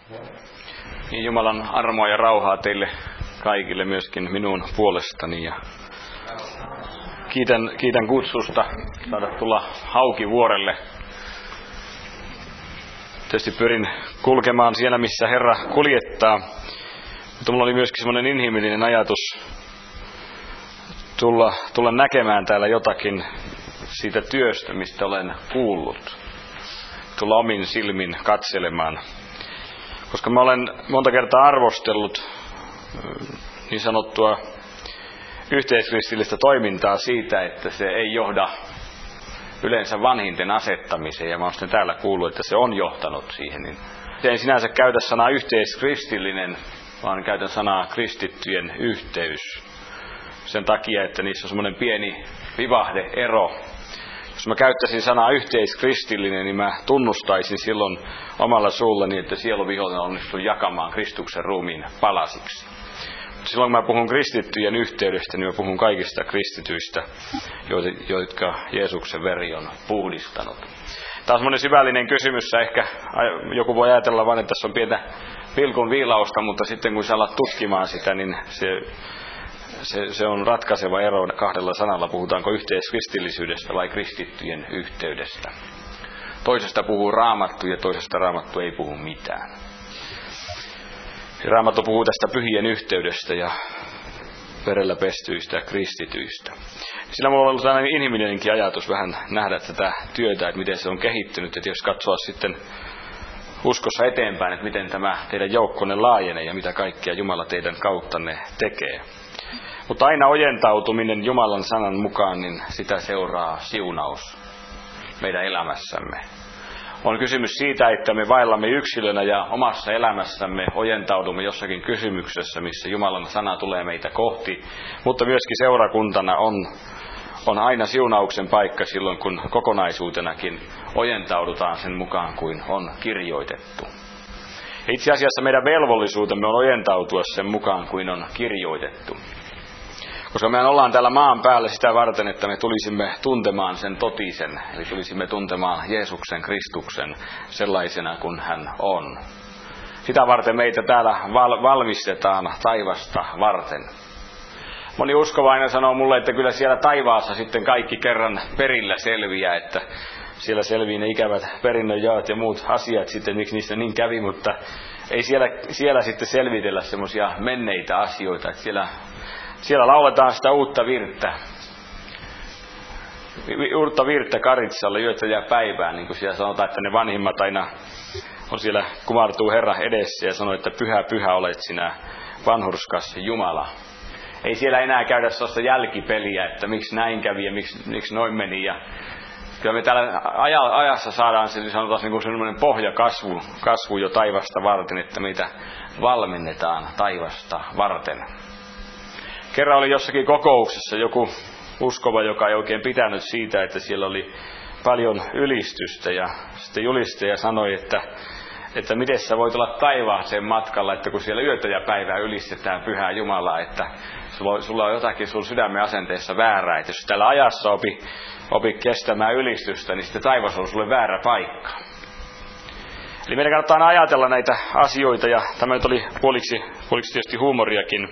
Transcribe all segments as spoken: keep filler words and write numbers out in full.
Niin Jumalan armoa ja rauhaa teille kaikille myöskin minun puolestani. Ja kiitän, kiitän kutsusta saada tulla Haukivuorelle. Tietysti pyrin kulkemaan siellä, missä Herra kuljettaa. Mutta mulla oli myöskin semmoinen inhimillinen ajatus tulla, tulla näkemään täällä jotakin siitä työstä, mistä olen kuullut. Tulla omin silmin katselemaan. Koska mä olen monta kertaa arvostellut niin sanottua yhteiskristillistä toimintaa siitä, että se ei johda yleensä vanhinten asettamiseen. Ja mä olen sitten täällä kuullut, että se on johtanut siihen. Niin en sinänsä käytä sanaa yhteiskristillinen, vaan käytän sanaa kristittyjen yhteys. Sen takia, että niissä on semmoinen pieni vivahde-ero. Jos mä käyttäisin sanaa yhteiskristillinen, niin mä tunnustaisin silloin omalla suullani, että sieluvihollinen onnistuu jakamaan Kristuksen ruumiin palasiksi. Mutta silloin kun mä puhun kristittyjen yhteydestä, niin mä puhun kaikista kristityistä, jotka Jeesuksen veri on puhdistanut. Tämä on semmoinen syvällinen kysymys. Ehkä joku voi ajatella vain, että tässä on pientä pilkun viilausta, mutta sitten kun sä alat tutkimaan sitä, niin se... Se, se on ratkaiseva ero kahdella sanalla. Puhutaanko yhteiskristillisyydestä vai kristittyjen yhteydestä. Toisesta puhuu Raamattu ja toisesta Raamattu ei puhu mitään. Raamattu puhuu tästä pyhien yhteydestä ja verellä pestyistä ja kristityistä. Sillä mulla on ollut tällainen inhimillinenkin ajatus vähän nähdä tätä työtä, että miten se on kehittynyt. Että jos katsoa sitten uskossa eteenpäin, että miten tämä teidän joukkonne laajenee ja mitä kaikkea Jumala teidän kauttanne tekee. Mutta aina ojentautuminen Jumalan sanan mukaan, niin sitä seuraa siunaus meidän elämässämme. On kysymys siitä, että me vaellamme yksilönä ja omassa elämässämme ojentaudumme jossakin kysymyksessä, missä Jumalan sana tulee meitä kohti. Mutta myöskin seurakuntana on, on aina siunauksen paikka silloin, kun kokonaisuutenakin ojentaudutaan sen mukaan kuin on kirjoitettu. Itse asiassa meidän velvollisuutemme on ojentautua sen mukaan kuin on kirjoitettu. Koska me ollaan täällä maan päällä sitä varten, että me tulisimme tuntemaan sen totisen. Eli tulisimme tuntemaan Jeesuksen Kristuksen sellaisena kuin hän on. Sitä varten meitä täällä val- valmistetaan taivasta varten. Moni uskovainen sanoo mulle, että kyllä siellä taivaassa sitten kaikki kerran perillä selviää, että siellä selvii ne ikävät perinnönjaot ja muut asiat sitten, miksi niistä niin kävi, mutta ei siellä, siellä sitten selvitellä semmoisia menneitä asioita, että siellä Siellä lauletaan sitä uutta virttä. Uutta virttä Karitsalle yötä ja päivään, niin kuin siellä sanotaan, että ne vanhimmat aina on siellä, kumartuu Herra edessä ja sanoo, että pyhä, pyhä olet sinä, vanhurskas Jumala. Ei siellä enää käydä sellaista jälkipeliä, että miksi näin kävi ja miksi, miksi noin meni. Ja kyllä me täällä ajassa saadaan sanotaan niin kuin sellainen pohjakasvu kasvu jo taivasta varten, että meitä valmennetaan taivasta varten. Kerran oli jossakin kokouksessa joku uskova, joka ei oikein pitänyt siitä, että siellä oli paljon ylistystä. Ja sitten julistaja sanoi, että, että miten sä voit olla taivaaseen matkalla, että kun siellä yötä ja päivää ylistetään pyhää Jumalaa, että sulla on jotakin sun sydämen asenteessa väärää. Että jos tällä ajassa opi, opi kestämään ylistystä, niin sitten taivas on sulle väärä paikka. Eli meidän kannattaa ajatella näitä asioita, ja tämä nyt oli puoliksi, puoliksi tietysti huumoriakin.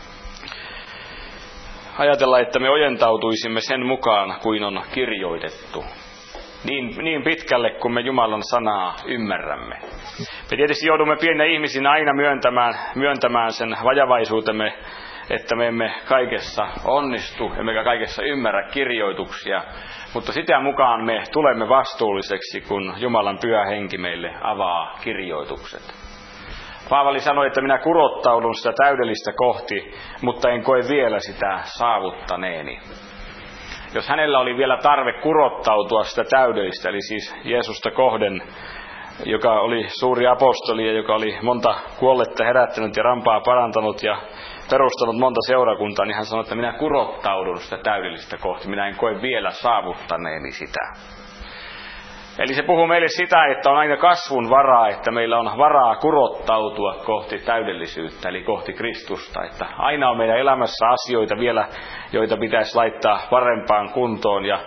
Ajatella, että me ojentautuisimme sen mukaan, kuin on kirjoitettu. Niin, niin pitkälle, kun me Jumalan sanaa ymmärrämme. Me tietysti joudumme pieninä ihmisinä aina myöntämään, myöntämään sen vajavaisuutemme, että me emme kaikessa onnistu, emmekä kaikessa ymmärrä kirjoituksia. Mutta sitä mukaan me tulemme vastuulliseksi, kun Jumalan pyhä henki meille avaa kirjoitukset. Paavali sanoi, että minä kurottaudun sitä täydellistä kohti, mutta en koe vielä sitä saavuttaneeni. Jos hänellä oli vielä tarve kurottautua sitä täydellistä, eli siis Jeesusta kohden, joka oli suuri apostoli ja joka oli monta kuolletta herättänyt ja rampaa parantanut ja perustanut monta seurakuntaa, niin hän sanoi, että minä kurottaudun sitä täydellistä kohti, minä en koe vielä saavuttaneeni sitä. Eli se puhuu meille sitä, että on aina kasvun varaa, että meillä on varaa kurottautua kohti täydellisyyttä, eli kohti Kristusta. Että aina on meidän elämässä asioita vielä, joita pitäisi laittaa parempaan kuntoon ja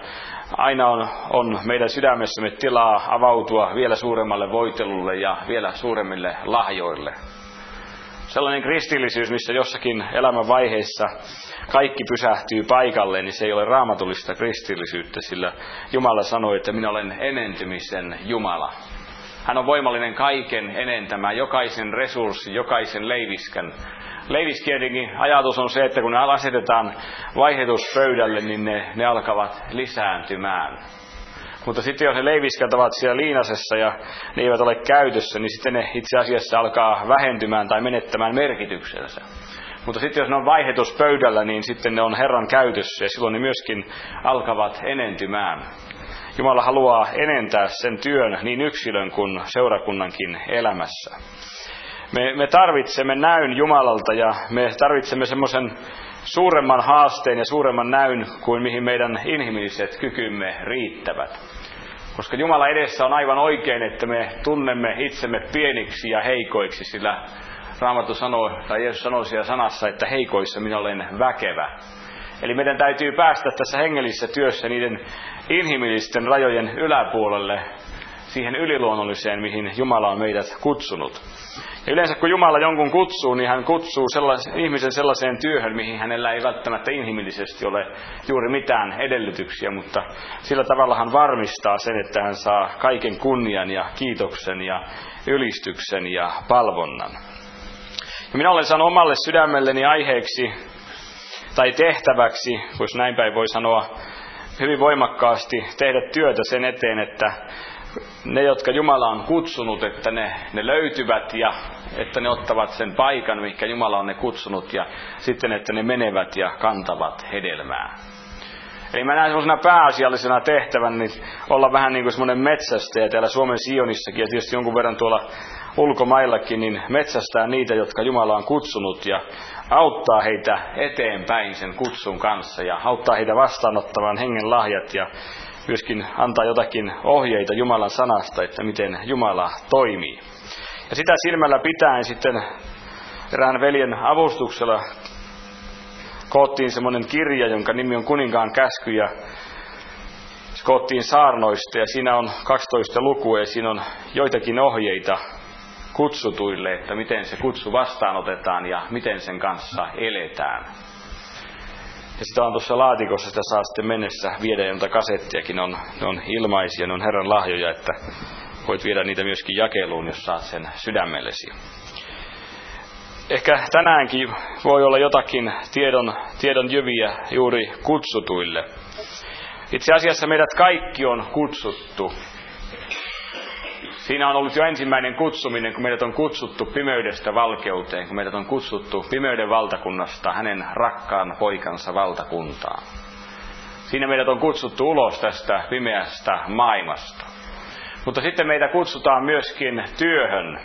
aina on, on meidän sydämessämme tilaa avautua vielä suuremmalle voitelulle ja vielä suuremmille lahjoille. Sellainen kristillisyys, missä jossakin elämän vaiheissa kaikki pysähtyy paikalleen, niin se ei ole raamatullista kristillisyyttä, sillä Jumala sanoi, että minä olen enentymisen Jumala. Hän on voimallinen kaiken enentämään, jokaisen resurssin, jokaisen leiviskän. Leiviskielikin ajatus on se, että kun ne asetetaan vaihdetuspöydälle, niin ne, ne alkavat lisääntymään. Mutta sitten jos ne leiviskät ovat siellä liinasessa ja ne eivät ole käytössä, niin sitten ne itse asiassa alkaa vähentymään tai menettämään merkityksensä. Mutta sitten jos ne on vaihdetuspöydällä, niin sitten ne on Herran käytössä ja silloin ne myöskin alkavat enentymään. Jumala haluaa enentää sen työn niin yksilön kuin seurakunnankin elämässä. Me, me tarvitsemme näyn Jumalalta ja me tarvitsemme semmoisen suuremman haasteen ja suuremman näyn kuin mihin meidän inhimilliset kykymme riittävät. Koska Jumala edessä on aivan oikein, että me tunnemme itsemme pieniksi ja heikoiksi, sillä Raamattu sanoo, tai Jeesus sanoo siellä sanassa, että heikoissa minä olen väkevä. Eli meidän täytyy päästä tässä hengellisessä työssä niiden inhimillisten rajojen yläpuolelle, siihen yliluonnolliseen, mihin Jumala on meidät kutsunut. Ja yleensä kun Jumala jonkun kutsuu, niin hän kutsuu sellaisen, ihmisen sellaiseen työhön, mihin hänellä ei välttämättä inhimillisesti ole juuri mitään edellytyksiä, mutta sillä tavalla hän varmistaa sen, että hän saa kaiken kunnian ja kiitoksen ja ylistyksen ja palvonnan. Ja minä olen saanut omalle sydämelleni aiheeksi tai tehtäväksi, jos näin päin voi sanoa, hyvin voimakkaasti tehdä työtä sen eteen, että ne, jotka Jumala on kutsunut, että ne, ne löytyvät ja että ne ottavat sen paikan, mihinkä Jumala on ne kutsunut ja sitten, että ne menevät ja kantavat hedelmää. Eli mä näen semmoisena pääasiallisena tehtävän niin olla vähän niin kuin semmoinen metsästäjä täällä Suomen Sionissakin ja tietysti jonkun verran tuolla ulkomaillakin, niin metsästää niitä, jotka Jumala on kutsunut ja auttaa heitä eteenpäin sen kutsun kanssa ja auttaa heitä vastaanottamaan hengen lahjat ja myöskin antaa jotakin ohjeita Jumalan sanasta, että miten Jumala toimii. Ja sitä silmällä pitäen sitten erään veljen avustuksella koottiin semmoinen kirja, jonka nimi on Kuninkaan käsky ja se koottiin saarnoista ja siinä on kaksitoista lukua ja siinä on joitakin ohjeita kutsutuille, että miten se kutsu vastaanotetaan ja miten sen kanssa eletään. Ja sitä on tuossa laatikossa, sitä saa sitten mennessä viedä, jonta kasettiakin on, ne on ilmaisia, ne on Herran lahjoja, että voit viedä niitä myöskin jakeluun, jos saat sen sydämellesi. Ehkä tänäänkin voi olla jotakin tiedon, tiedon jyviä juuri kutsutuille. Itse asiassa meidät kaikki on kutsuttu. Siinä on ollut jo ensimmäinen kutsuminen, kun meidät on kutsuttu pimeydestä valkeuteen, kun meidät on kutsuttu pimeyden valtakunnasta hänen rakkaan poikansa valtakuntaan. Siinä meidät on kutsuttu ulos tästä pimeästä maailmasta. Mutta sitten meitä kutsutaan myöskin työhön,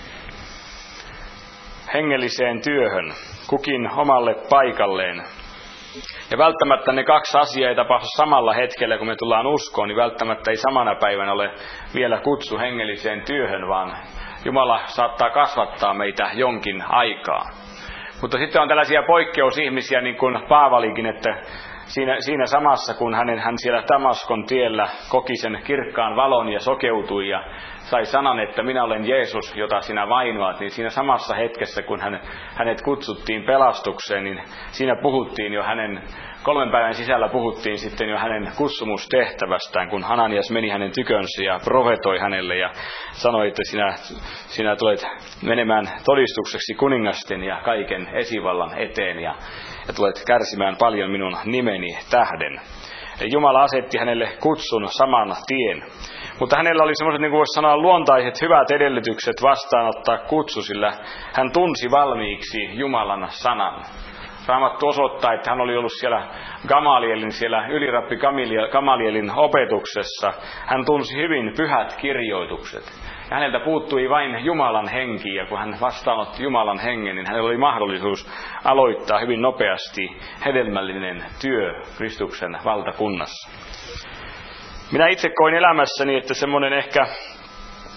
hengelliseen työhön, kukin omalle paikalleen. Ja välttämättä ne kaksi asiaa ei tapahdu samalla hetkellä, kun me tullaan uskoon, niin välttämättä ei samana päivänä ole vielä kutsu hengelliseen työhön, vaan Jumala saattaa kasvattaa meitä jonkin aikaa. Mutta sitten on tällaisia poikkeusihmisiä, niin kuin Paavalikin, että siinä, siinä samassa, kun hänen, hän siellä Damaskon tiellä koki sen kirkkaan valon ja sokeutui ja sai sanan, että minä olen Jeesus, jota sinä vainoat, niin siinä samassa hetkessä, kun hän, hänet kutsuttiin pelastukseen, niin siinä puhuttiin jo hänen, kolmen päivän sisällä puhuttiin sitten jo hänen kutsumustehtävästään, kun Hananias meni hänen tykönsä ja profetoi hänelle ja sanoi, että sinä, sinä tulet menemään todistukseksi kuningasten ja kaiken esivallan eteen ja, ja tulet kärsimään paljon minun nimeni tähden. Eli Jumala asetti hänelle kutsun saman tien. Mutta hänellä oli semmoiset, niin kuin voisi sanoa, luontaiset hyvät edellytykset vastaanottaa kutsu, sillä hän tunsi valmiiksi Jumalan sanan. Raamattu osoittaa, että hän oli ollut siellä Gamalielin, siellä ylirappi Gamalielin opetuksessa. Hän tunsi hyvin pyhät kirjoitukset. Ja häneltä puuttui vain Jumalan henki, ja kun hän vastaanotti Jumalan hengen, niin hänellä oli mahdollisuus aloittaa hyvin nopeasti hedelmällinen työ Kristuksen valtakunnassa. Minä itse koin elämässäni, että semmoinen ehkä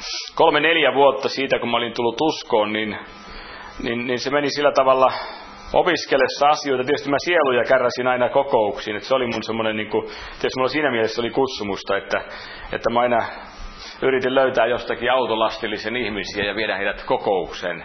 kolme neljä vuotta siitä, kun mä olin tullut uskoon, niin, niin, niin se meni sillä tavalla opiskellessa asioita. Tietysti mä sieluja kärräsin aina kokouksiin, että se oli mun semmoinen, niin kuin, tietysti mulla siinä mielessä oli kutsumusta, että, että mä aina yritin löytää jostakin autolastillisen ihmisiä ja viedä heidät kokoukseen.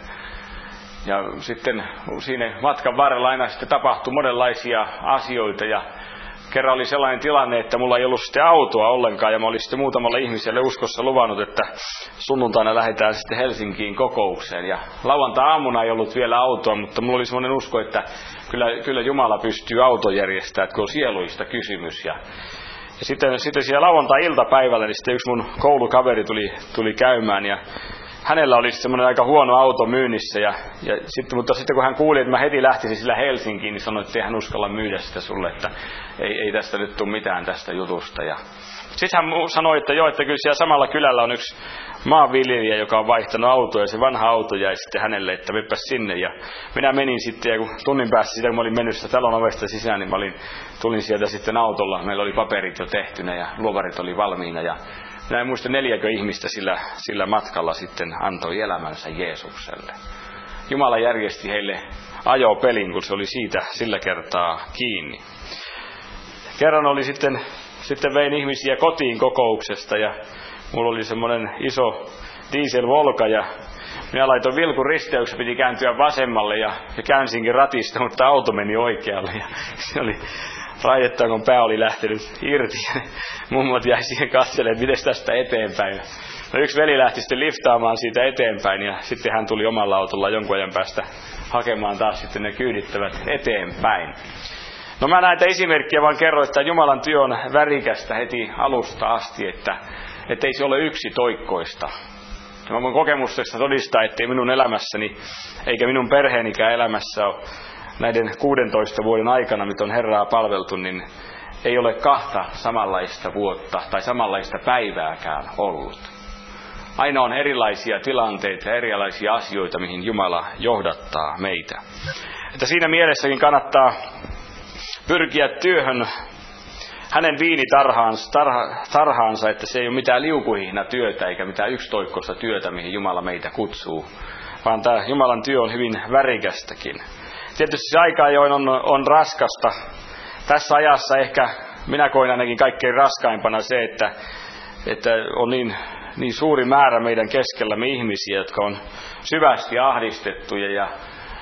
Ja sitten siinä matkan varrella aina sitten tapahtui monenlaisia asioita ja kerran oli sellainen tilanne, että mulla ei ollut sitten autoa ollenkaan ja mä olin sitten muutamalle ihmiselle uskossa luvannut, että sunnuntaina lähdetään sitten Helsinkiin kokoukseen. Ja lauantai-aamuna ei ollut vielä autoa, mutta mulla oli semmoinen usko, että kyllä, kyllä Jumala pystyy auton järjestämään, että kun on sieluista kysymys. Ja, ja sitten, sitten siellä lauantai-iltapäivällä niin sitten yksi mun koulukaveri tuli, tuli käymään ja hänellä oli semmoinen aika huono auto myynnissä, ja, ja sitten, mutta sitten kun hän kuuli, että mä heti lähtisin sillä Helsinkiin, niin sanoi, että ei hän uskalla myydä sitä sulle, että ei, ei tästä nyt tule mitään tästä jutusta. Ja sitten hän sanoi, että joo, että kyllä siellä samalla kylällä on yksi maanviljelijä, joka on vaihtanut autoa, ja se vanha auto jäi sitten hänelle, että mepäs sinne. Ja minä menin sitten, ja kun tunnin päästä sitä, kun mä olin mennyt sitä talon ovesta sisään, niin mä olin, tulin sieltä sitten autolla. Meillä oli paperit jo tehtynä, ja luovarit oli valmiina, ja minä en muista neljäkö ihmistä sillä, sillä matkalla sitten antoi elämänsä Jeesukselle. Jumala järjesti heille ajopelin, kun se oli siitä sillä kertaa kiinni. Kerran oli sitten, sitten vein ihmisiä kotiin kokouksesta ja mulla oli semmoinen iso dieselvolka ja minä laitoin vilkun risteyksen, piti kääntyä vasemmalle ja, ja käänsinkin ratista, mutta auto meni oikealle ja se oli raidetta, kun pää oli lähtenyt irti. Mummot jäi siihen katselemaan, että miten tästä eteenpäin. No yksi veli lähti sitten liftaamaan siitä eteenpäin ja sitten hän tuli omalla autolla jonkun ajan päästä hakemaan taas sitten ne kyydittävät eteenpäin. No mä näitä esimerkkejä vaan kerron, että Jumalan työ on värikästä heti alusta asti, että, että ei se ole yksi toikkoista. Ja mä voin kokemuksesta todistaa, ettei minun elämässäni eikä minun perheenikään elämässä ole näiden kuudentoista vuoden aikana, mitä on Herraa palveltu, niin ei ole kahta samanlaista vuotta tai samanlaista päivääkään ollut. Aina on erilaisia tilanteita ja erilaisia asioita, mihin Jumala johdattaa meitä. Että siinä mielessäkin kannattaa pyrkiä työhön hänen viinitarhaansa, tarha, tarhaansa, että se ei ole mitään liukuhihna työtä eikä mitään yksitoikkoista työtä, mihin Jumala meitä kutsuu, vaan tämä Jumalan työ on hyvin värikästäkin. Tietysti se aika ajoin on, on raskasta. Tässä ajassa ehkä minä koin ainakin kaikkein raskaimpana se, että, että on niin, niin suuri määrä meidän keskellämme ihmisiä, jotka on syvästi ahdistettuja ja,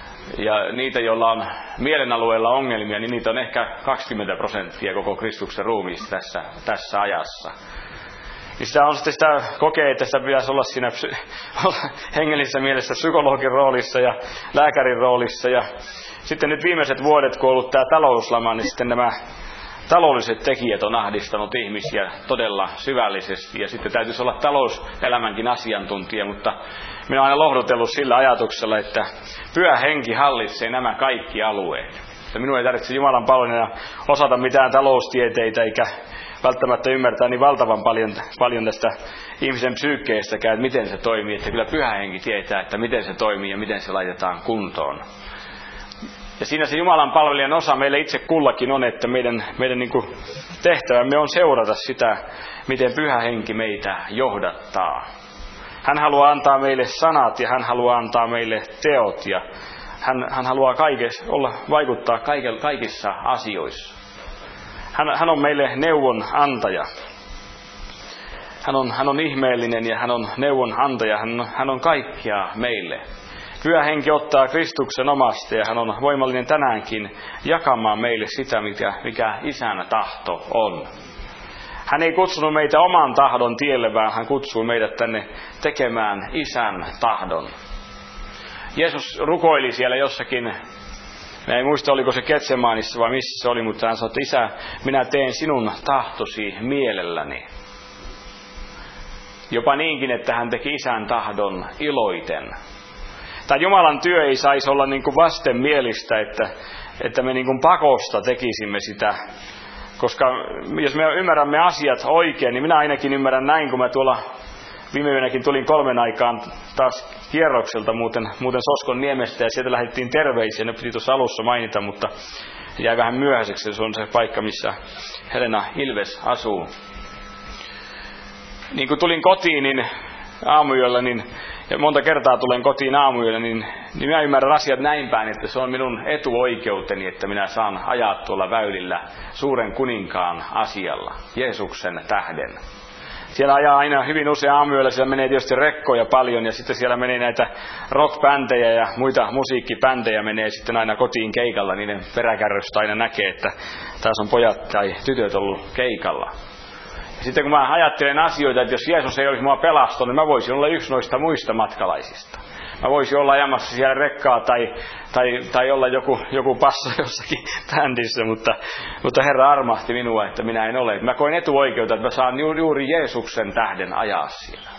ja niitä, joilla on mielenalueella ongelmia, niin niitä on ehkä kaksikymmentä prosenttia koko Kristuksen ruumiista tässä, tässä ajassa. Niin sitä on sitten sitä kokee, että sitä pitäisi olla siinä hengellisessä mielessä psykologin roolissa ja lääkärin roolissa. Ja sitten nyt viimeiset vuodet, kun on ollut tämä talouslama, niin sitten nämä taloudelliset tekijät on ahdistanut ihmisiä todella syvällisesti. Ja sitten täytyisi olla talouselämänkin asiantuntija, mutta minä olen aina lohdutellut sillä ajatuksella, että Pyhä Henki hallitsee nämä kaikki alueet. Että minun ei tarvitse Jumalan palvelina osata mitään taloustieteitä eikä välttämättä ymmärtää niin valtavan paljon, paljon tästä ihmisen psyykkeestäkään, että miten se toimii. Että kyllä Pyhä Henki tietää, että miten se toimii ja miten se laitetaan kuntoon. Ja siinä se Jumalan palvelijan osa meille itse kullakin on, että meidän, meidän niin kuin tehtävämme on seurata sitä, miten Pyhä Henki meitä johdattaa. Hän haluaa antaa meille sanat ja hän haluaa antaa meille teot ja hän, hän haluaa kaikessa, olla, vaikuttaa kaikilla, kaikissa asioissa. Hän, hän on meille neuvon antaja. Hän on, hän on ihmeellinen ja hän on neuvon antaja. Hän, hän on kaikkia meille. Pyhä Henki ottaa Kristuksen omasta ja hän on voimallinen tänäänkin jakamaan meille sitä, mikä, mikä Isän tahto on. Hän ei kutsunut meitä oman tahdon tielle, vaan hän kutsuu meidät tänne tekemään Isän tahdon. Jeesus rukoili siellä jossakin, mä en muista oliko se Getsemaanissa vai missä se oli, mutta hän sanoi, että Isä, minä teen sinun tahtosi mielelläni. Jopa niinkin, että hän teki Isän tahdon iloiten. Tämä Jumalan työ ei saisi olla niin kuin vastenmielistä, että, että me niin kuin pakosta tekisimme sitä. Koska jos me ymmärrämme asiat oikein, niin minä ainakin ymmärrän näin, kun mä tuolla viime yönäkin tulin kolmen aikaan taas kierrokselta muuten, muuten Soskon niemestä ja sieltä lähdettiin terveisiä. Ne piti tuossa alussa mainita, mutta jäi vähän myöhäiseksi. Se on se paikka, missä Helena Ilves asuu. Niin kun tulin kotiin niin aamuyöllä, niin ja monta kertaa tulen kotiin aamuyöllä, niin, niin minä ymmärrän asiat näin päin, että se on minun etuoikeuteni, että minä saan ajaa tuolla väylillä suuren kuninkaan asialla, Jeesuksen tähden. Siellä ajaa aina hyvin usein aamuyöllä, siellä menee tietysti rekkoja paljon ja sitten siellä menee näitä rockbändejä ja muita musiikkipändejä menee sitten aina kotiin keikalla. Niiden peräkärrystä aina näkee, että taas on pojat tai tytöt ollut keikalla. Ja sitten kun mä ajattelen asioita, että jos Jeesus ei olisi mua pelastanut, niin mä voisin olla yksi noista muista matkalaisista. Mä voisin olla ajamassa siellä rekkaa tai, tai, tai olla joku, joku passo jossakin bändissä, mutta, mutta Herra armahti minua, että minä en ole. Mä koin etuoikeutta, että mä saan juuri Jeesuksen tähden ajaa siellä.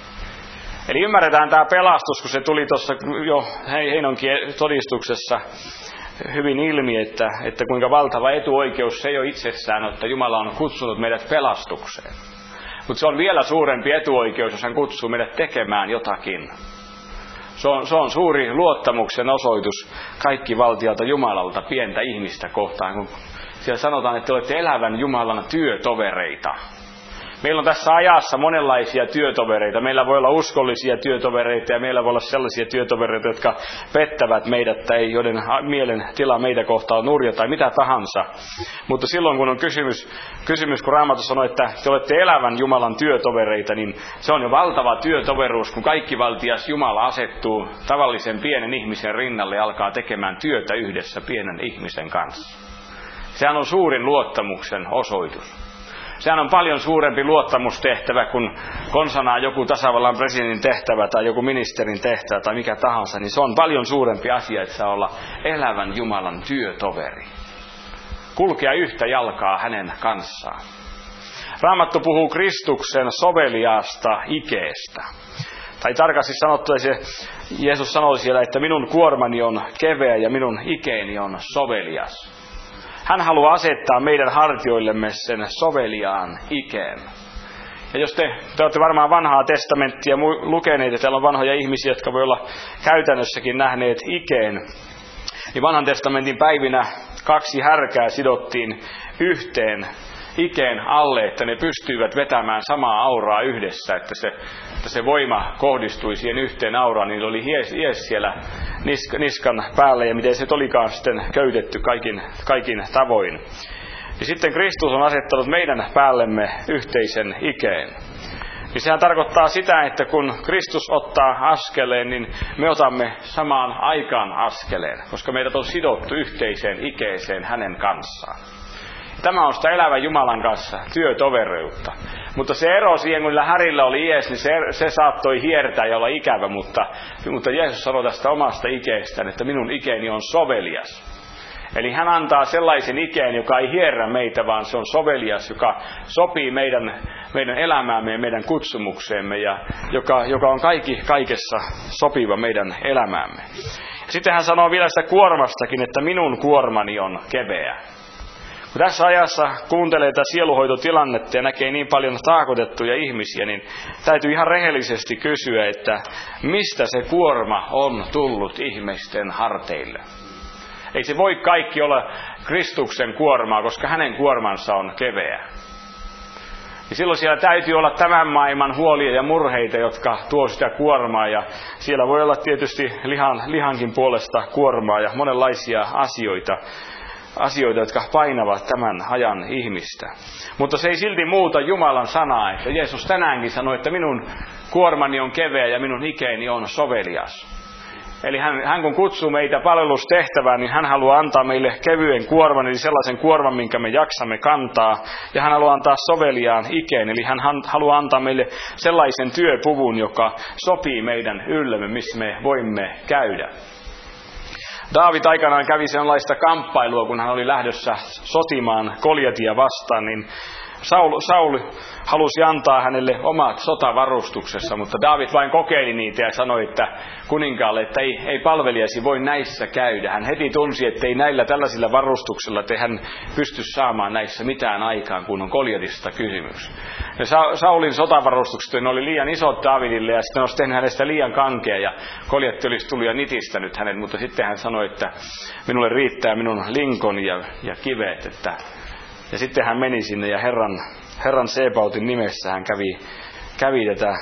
Eli ymmärretään tämä pelastus, kun se tuli tuossa jo Heinonkin todistuksessa hyvin ilmi, että, että kuinka valtava etuoikeus se ei ole itsessään, että Jumala on kutsunut meidät pelastukseen. Mutta se on vielä suurempi etuoikeus, jos hän kutsuu meidät tekemään jotakin. Se on, se on suuri luottamuksen osoitus kaikki valtialta Jumalalta pientä ihmistä kohtaan, kun siellä sanotaan, että te olette elävän Jumalan työtovereita. Meillä on tässä ajassa monenlaisia työtovereita. Meillä voi olla uskollisia työtovereita ja meillä voi olla sellaisia työtovereita, jotka pettävät meidät tai joiden mielen tila meitä kohtaan on nurja tai mitä tahansa. Mutta silloin kun on kysymys, kysymys kun Raamattu sanoo, että te olette elävän Jumalan työtovereita, niin se on jo valtava työtoveruus, kun kaikkivaltias Jumala asettuu tavallisen pienen ihmisen rinnalle ja alkaa tekemään työtä yhdessä pienen ihmisen kanssa. Sehän on suurin luottamuksen osoitus. Sehän on paljon suurempi luottamustehtävä kuin konsanaan joku tasavallan presidentin tehtävä tai joku ministerin tehtävä tai mikä tahansa. Niin se on paljon suurempi asia, että saa olla elävän Jumalan työtoveri. Kulkea yhtä jalkaa hänen kanssaan. Raamattu puhuu Kristuksen soveliaasta ikeestä. Tai tarkasti sanottu, se Jeesus sanoi siellä, että minun kuormani on keveä ja minun ikeeni on sovelias. Hän haluaa asettaa meidän hartioillemme sen soveliaan ikeen. Ja jos te, te olette varmaan vanhaa testamenttia lukeneet, ja täällä on vanhoja ihmisiä, jotka voi olla käytännössäkin nähneet ikeen, niin vanhan testamentin päivinä kaksi härkää sidottiin yhteen ikeen alle, että ne pystyivät vetämään samaa auraa yhdessä, että se, että se voima kohdistui siihen yhteen auraan, niin oli hies, hies siellä nisk, niskan päällä ja miten se olikaan sitten köytetty kaikin, kaikin tavoin. Ja sitten Kristus on asettanut meidän päällemme yhteisen ikeen. Niin sehän tarkoittaa sitä, että kun Kristus ottaa askeleen, niin me otamme samaan aikaan askeleen, koska meidät on sidottu yhteiseen ikeeseen hänen kanssaan. Tämä on sitä elävän Jumalan kanssa työtovereutta. Mutta se ero siihen, kun härillä oli ies, niin se, se saattoi hiertää ja olla ikävä, mutta, mutta Jeesus sanoi tästä omasta ikeestään, että minun ikeeni on sovelias. Eli hän antaa sellaisen ikeen, joka ei hierrä meitä, vaan se on sovelias, joka sopii meidän, meidän elämäämme ja meidän kutsumukseemme ja joka, joka on kaikki kaikessa sopiva meidän elämäämme. Sitten hän sanoo vielä sitä kuormastakin, että minun kuormani on keveä. Kun tässä ajassa kuuntelee tätä sieluhoitotilannetta ja näkee niin paljon taakotettuja ihmisiä, niin täytyy ihan rehellisesti kysyä, että mistä se kuorma on tullut ihmisten harteille. Ei se voi kaikki olla Kristuksen kuormaa, koska hänen kuormansa on keveä. Ja silloin siellä täytyy olla tämän maailman huolia ja murheita, jotka tuo sitä kuormaa. Ja siellä voi olla tietysti lihan, lihankin puolesta kuormaa ja monenlaisia asioita. Asioita, jotka painavat tämän ajan ihmistä. Mutta se ei silti muuta Jumalan sanaa, että Jeesus tänäänkin sanoi, että minun kuormani on keveä ja minun ikeeni on sovelias. Eli hän, hän kun kutsuu meitä palvelustehtävään, niin hän haluaa antaa meille kevyen kuorman, eli sellaisen kuorman, minkä me jaksamme kantaa. Ja hän haluaa antaa soveliaan ikeen, eli hän haluaa antaa meille sellaisen työpuvun, joka sopii meidän yllemme, missä me voimme käydä. Daavid aikanaan kävi sellaista kamppailua, kun hän oli lähdössä sotimaan Goljatia vastaan, niin Saul, Saul halusi antaa hänelle omat sotavarustuksessa, mutta Daavid vain kokeili niitä ja sanoi, että kuninkaalle, että ei, ei palvelijasi voi näissä käydä. Hän heti tunsi, että ei näillä tällaisilla varustuksilla te hän pysty saamaan näissä mitään aikaan, kun on Goljatista kysymys. Ja Sa- Saulin sotavarustukset ne oli liian isot Daavidille ja sitten olisi tehnyt hänestä liian kankea ja Goljatti olisi tullut ja nitistänyt hänet, mutta sitten hän sanoi, että minulle riittää minun linkon ja, ja kivet, että ja sitten hän meni sinne ja Herran, Herran Seebautin nimessä hän kävi, kävi tätä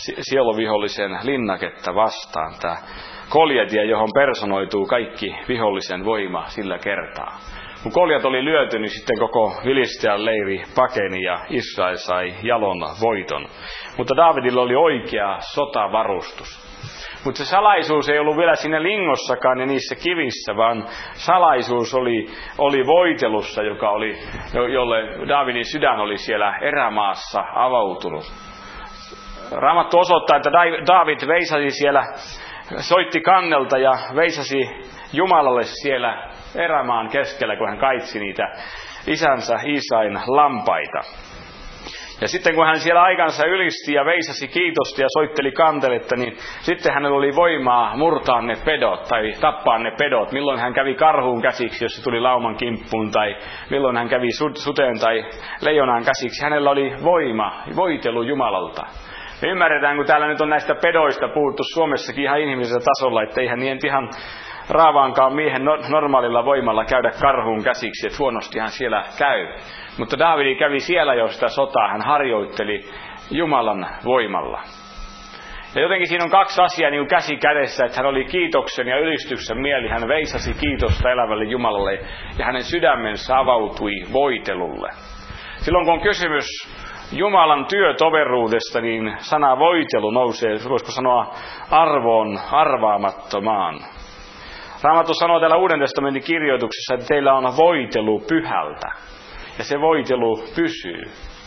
sieluvihollisen linnaketta vastaan. Tämä Goljatia, johon personoituu kaikki vihollisen voima sillä kertaa. Kun Goljat oli lyöty, niin sitten koko Filistean leiri pakeni ja Israel sai jalon voiton. Mutta Daavidilla oli oikea sotavarustus. Mutta se salaisuus ei ollut vielä siinä lingossakaan ja niissä kivissä, vaan salaisuus oli, oli voitelussa, joka oli, jolle Daavidin sydän oli siellä erämaassa avautunut. Raamattu osoittaa, että Daavid veisasi siellä, soitti kannelta ja veisasi Jumalalle siellä erämaan keskellä, kun hän kaitsi niitä isänsä Isain lampaita. Ja sitten kun hän siellä aikansa ylisti ja veisasi kiitosta ja soitteli kanteletta, niin sitten hänellä oli voimaa murtaa ne pedot tai tappaa ne pedot. Milloin hän kävi karhuun käsiksi, jos se tuli lauman kimppuun, tai milloin hän kävi suteen tai leijonaan käsiksi. Hänellä oli voima, voitelu Jumalalta. Me ymmärretään, kun täällä nyt on näistä pedoista puhuttu Suomessakin ihan inhimillisellä tasolla, että eihän niin ihan raavaankaan miehen normaalilla voimalla käydä karhuun käsiksi, että huonostihan siellä käy. Mutta Daavidi kävi siellä jo sitä sotaa, hän harjoitteli Jumalan voimalla. Ja jotenkin siinä on kaksi asiaa niin kuin käsi kädessä, että hän oli kiitoksen ja ylistyksen mieli, hän veisasi kiitosta elävälle Jumalalle ja hänen sydämensä avautui voitelulle. Silloin kun on kysymys Jumalan työtoveruudesta, niin sana voitelu nousee, voisiko sanoa, arvoon arvaamattomaan. Raamattu sanoo täällä Uuden testamentin kirjoituksessa, että teillä on voitelu pyhältä. Ja se voitelu pysyy.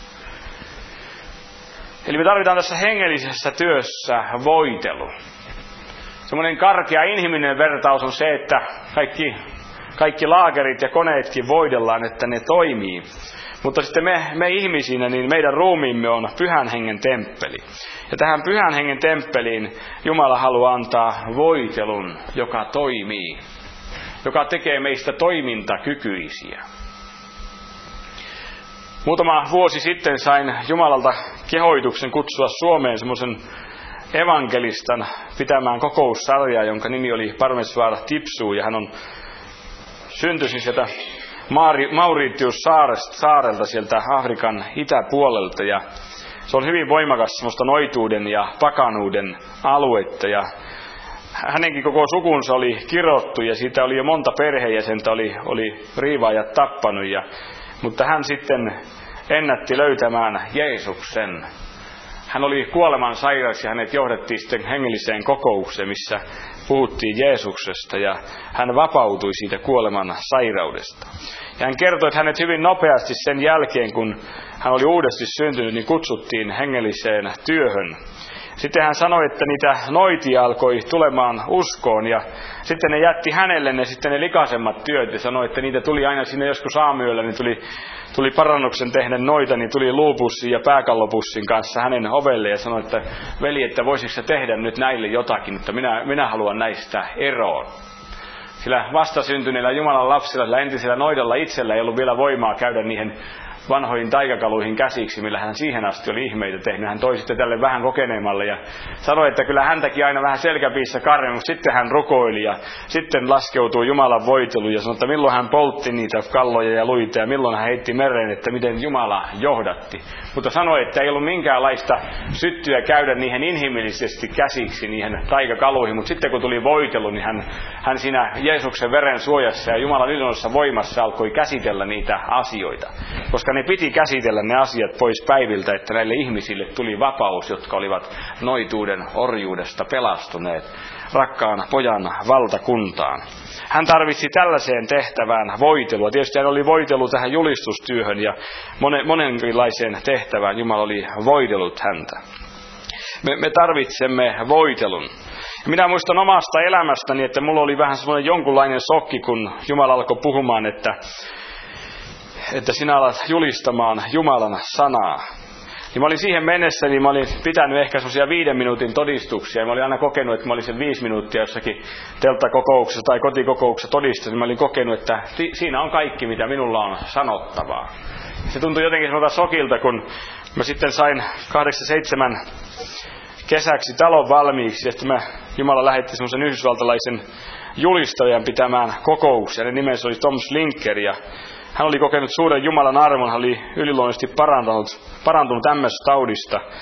Eli me tarvitaan tässä hengellisessä työssä voitelu. Semmoinen karkea inhimillinen vertaus on se, että kaikki, kaikki laakerit ja koneetkin voidellaan, että ne toimii. Mutta sitten me, me ihmisinä, niin meidän ruumiimme on pyhän hengen temppeli. Ja tähän pyhän hengen temppeliin Jumala haluaa antaa voitelun, joka toimii. Joka tekee meistä toimintakykyisiä. Muutama vuosi sitten sain Jumalalta kehoituksen kutsua Suomeen semmoisen evankelistan pitämään kokoussarjaa, jonka nimi oli Parmesvaara Tipsuu, ja hän on syntyisin sieltä Mauritius-saarelta sieltä Afrikan itäpuolelta, ja se on hyvin voimakas semmoista noituuden ja pakanuuden aluetta, ja hänenkin koko sukunsa oli kirottu, ja siitä oli jo monta perheenjäsentä oli, oli riivaajat tappanut, ja mutta hän sitten ennätti löytämään Jeesuksen. Hän oli kuoleman sairas ja hänet johdettiin sitten hengelliseen kokoukseen, missä puhuttiin Jeesuksesta ja hän vapautui siitä kuoleman sairaudesta. Ja hän kertoi, että hänet hyvin nopeasti sen jälkeen, kun hän oli uudesti syntynyt, niin kutsuttiin hengelliseen työhön. Sitten hän sanoi, että niitä noitia alkoi tulemaan uskoon ja sitten ne jätti hänelle ne, sitten ne likaisemmat työt ja sanoi, että niitä tuli aina sinne joskus aamuyöllä, niin tuli, tuli parannuksen tehden noita, niin tuli luupussin ja pääkallopussin kanssa hänen ovelle ja sanoi, että veli, että voisitko sä tehdä nyt näille jotakin, että minä, minä haluan näistä eroon. Sillä vastasyntyneillä Jumalan lapsilla, sillä entisellä noidalla itsellä ei ollut vielä voimaa käydä niihin vanhoihin taikakaluihin käsiksi, millä hän siihen asti oli ihmeitä tehnyt. Hän toi sitten tälle vähän kokeneemmalle ja sanoi, että kyllä häntäkin aina vähän selkäpiissä karmi, mutta sitten hän rukoili ja sitten laskeutui Jumalan voitelu ja sanoi, että milloin hän poltti niitä kalloja ja luita ja milloin hän heitti mereen, että miten Jumala johdatti. Mutta sanoi, että ei ollut minkäänlaista syttyä käydä niihin inhimillisesti käsiksi, niihin taikakaluihin, mutta sitten kun tuli voitelu, niin hän, hän siinä Jeesuksen veren suojassa ja Jumalan yliluonnollisessa voimassa alkoi käsitellä niitä asioita. Koska ne piti käsitellä ne asiat pois päiviltä, että näille ihmisille tuli vapaus, jotka olivat noituuden orjuudesta pelastuneet rakkaan pojan valtakuntaan. Hän tarvitsi tällaiseen tehtävään voitelua. Tietysti hän oli voitelu tähän julistustyöhön ja monenlaiseen tehtävään Jumala oli voitellut häntä. Me, me tarvitsemme voitelun. Minä muistan omasta elämästäni, että mulla oli vähän semmoinen jonkunlainen shokki, kun Jumala alkoi puhumaan, että että sinä alat julistamaan Jumalan sanaa. Niin mä olin siihen mennessä, niin mä olin pitänyt ehkä semmoisia viiden minuutin todistuksia. Mä olin aina kokenut, että mä olin sen viisi minuuttia jossakin telttakokouksessa tai kotikokouksessa todistin. Mä olin kokenut, että siinä on kaikki, mitä minulla on sanottavaa. Se tuntui jotenkin semmoilta shokilta, kun mä sitten sain kahdeksan seitsemän kesäksi talon valmiiksi. Ja sitten mä, Jumala lähetti semmoisen yhdysvaltalaisen julistajan pitämään kokouksia. Hänen nimensä oli Tom Slinker ja hän oli kokenut suuren Jumalan arvon, hän oli yliluonnollisesti parantunut, parantunut M S-taudista.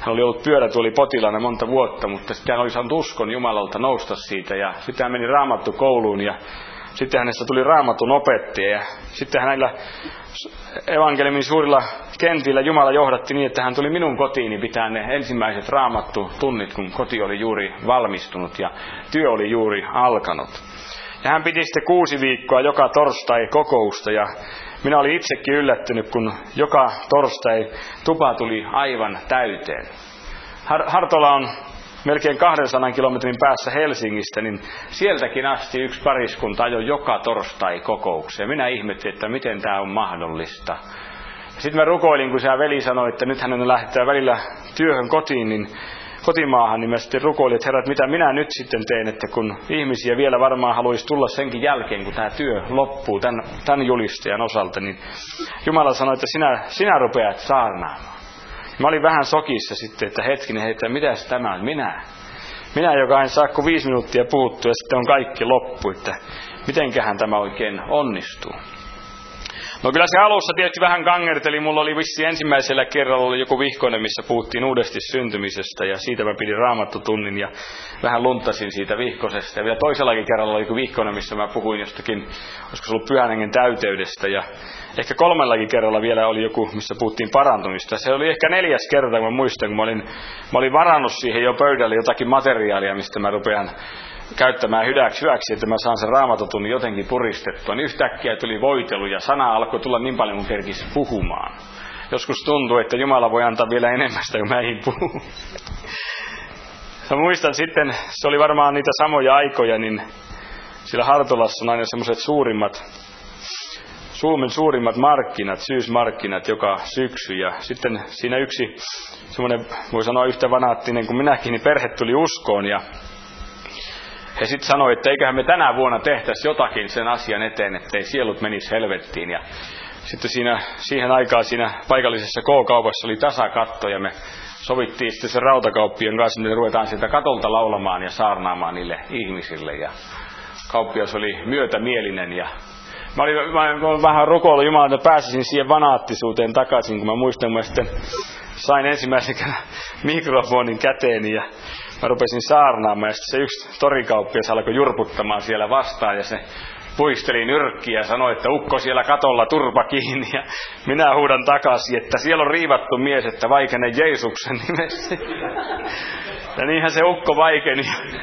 hän oli ollut pyörätuoli potilaana monta vuotta, mutta sitten hän oli saanut uskon Jumalalta nousta siitä. Ja sitten hän meni raamattukouluun ja sitten hänestä tuli raamatun opettaja. Ja sitten hänellä evankeliumin suurilla kentillä Jumala johdatti niin, että hän tuli minun kotiini pitää ne ensimmäiset raamattutunnit, kun koti oli juuri valmistunut ja työ oli juuri alkanut. Ja hän piti sitten kuusi viikkoa joka torstai kokousta ja minä olin itsekin yllättynyt, kun joka torstai tupa tuli aivan täyteen. Har- Hartola on melkein kahdensadan kilometrin päässä Helsingistä, niin sieltäkin asti yksi pariskunta ajoi joka torstai kokoukseen. Minä ihmettelin, että miten tämä on mahdollista. Sitten mä rukoilin, kun se veli sanoi, että nyt hänen lähtee välillä työhön kotiin, niin kotimaahan, niin mä sitten rukoilin, että herrat, mitä minä nyt sitten teen, että kun ihmisiä vielä varmaan haluaisi tulla senkin jälkeen, kun tämä työ loppuu tämän, tämän julistajan osalta, niin Jumala sanoi, että sinä, sinä rupeat saarnaamaan. Mä olin vähän sokissa sitten, että hetkinen, että mitäs tämä on, minä. Minä, joka en saa kuin viisi minuuttia puhuttua ja sitten on kaikki loppu, että mitenköhän tämä oikein onnistuu. No kyllä se alussa tietysti vähän kangerteli. Mulla oli vissi ensimmäisellä kerralla oli joku vihkonen, missä puhuttiin uudesti syntymisestä. Ja siitä mä pidin raamattutunnin ja vähän luntasin siitä vihkosesta. Ja vielä toisellakin kerralla oli joku vihkonen, missä mä puhuin jostakin, olisiko se ollut Pyhän Hengen täyteydestä. Ja ehkä kolmellakin kerralla vielä oli joku, missä puhuttiin parantumista. Se oli ehkä neljäs kerta, kun mä muistan, kun mä olin, mä olin varannut siihen jo pöydälle jotakin materiaalia, mistä mä rupean käyttämään hyväksi, hyväksi, että mä saan sen raamatutunnin jotenkin puristettua. Niin yhtäkkiä tuli voitelu ja sana alkoi tulla niin paljon kuin kerkisi puhumaan. Joskus tuntuu, että Jumala voi antaa vielä enemmän sitä, kun mä en puhu. Mä muistan sitten, se oli varmaan niitä samoja aikoja, niin siellä Hartolassa on aina semmoiset suurimmat, Suomen suurimmat markkinat, syysmarkkinat joka syksy. Ja sitten siinä yksi semmoinen, voi sanoa yhtä vanaattinen kuin minäkin, niin perhe tuli uskoon ja he sitten sanoi, että eiköhän me tänä vuonna tehtäisi jotakin sen asian eteen, ettei sielut menisi helvettiin. Ja sitten siinä, siihen aikaan siinä paikallisessa K-kaupassa oli tasakatto ja me sovittiin sitten sen rautakauppien kanssa, että ruvetaan sieltä katolta laulamaan ja saarnaamaan niille ihmisille. Ja kauppias oli myötämielinen ja mä olin, mä olin vähän rukoillut Jumalalta, että pääsisin siihen vanaattisuuteen takaisin, kun mä muistan, kun mä sitten sain ensimmäisen mikrofonin käteeni ja mä rupesin saarnaamaan ja sitten se yksi torikauppias alkoi jurputtamaan siellä vastaan ja se puisteli nyrkkiä ja sanoi, että ukko siellä katolla turpa kiinni ja minä huudan takaisin, että siellä on riivattu mies, että vaikene Jeesuksen nimessä. Ja niinhän se ukko vaikeni.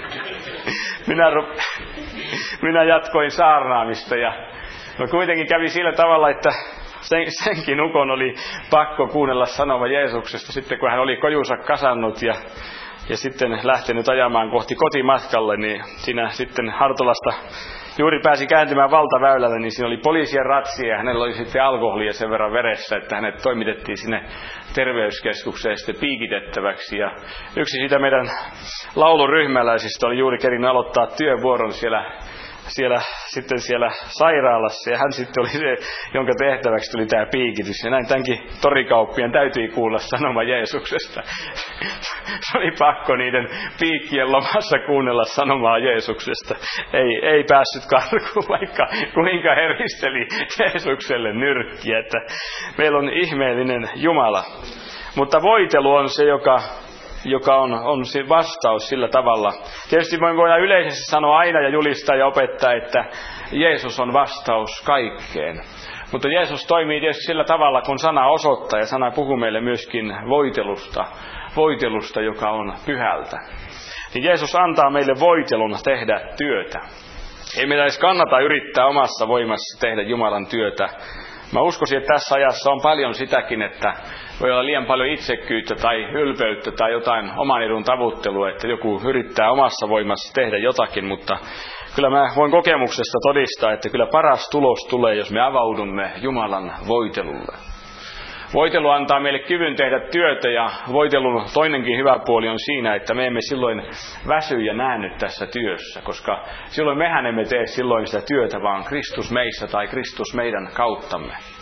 Minä, rup... minä jatkoin saarnaamista ja no kuitenkin kävi sillä tavalla, että sen, senkin ukon oli pakko kuunnella sanoma Jeesuksesta sitten kun hän oli kojunsa kasannut ja Ja sitten lähtenyt ajamaan kohti kotimatkalle, niin siinä sitten Hartolasta juuri pääsi kääntymään valtaväylälle, niin siinä oli poliisien ratsia ja hänellä oli sitten alkoholia sen verran veressä, että hänet toimitettiin sinne terveyskeskukseen sitten piikitettäväksi. Ja yksi siitä meidän lauluryhmäläisistä oli juuri kerin aloittaa työvuoron siellä, siellä, sitten siellä sairaalassa ja hän sitten oli se, jonka tehtäväksi tuli tämä piikitys. Ja näin tämänkin torikauppien täytyi kuulla sanoma Jeesuksesta. Se oli pakko niiden piikkien lomassa kuunnella sanomaa Jeesuksesta. Ei, ei päässyt karkuun, vaikka kuinka heristeli Jeesukselle nyrkkiä. Että meillä on ihmeellinen Jumala. Mutta voitelu on se, joka... joka on, on se vastaus sillä tavalla. Tietysti voidaan yleisesti sanoa aina ja julistaa ja opettaa, että Jeesus on vastaus kaikkeen. Mutta Jeesus toimii tietysti sillä tavalla, kun sana osoittaa ja sana puhuu meille myöskin voitelusta, voitelusta, joka on pyhältä. Niin Jeesus antaa meille voitelun tehdä työtä. Ei meidän edes kannata yrittää omassa voimassa tehdä Jumalan työtä. Mä uskoisin, että tässä ajassa on paljon sitäkin, että voi olla liian paljon itsekkyyttä tai ylpeyttä tai jotain oman edun tavoittelua, että joku yrittää omassa voimassa tehdä jotakin, mutta kyllä mä voin kokemuksesta todistaa, että kyllä paras tulos tulee, jos me avaudumme Jumalan voitelulle. Voitelu antaa meille kyvyn tehdä työtä ja voitelun toinenkin hyvä puoli on siinä, että me emme silloin väsy ja näänny tässä työssä, koska silloin mehän emme tee silloin sitä työtä, vaan Kristus meissä tai Kristus meidän kauttamme.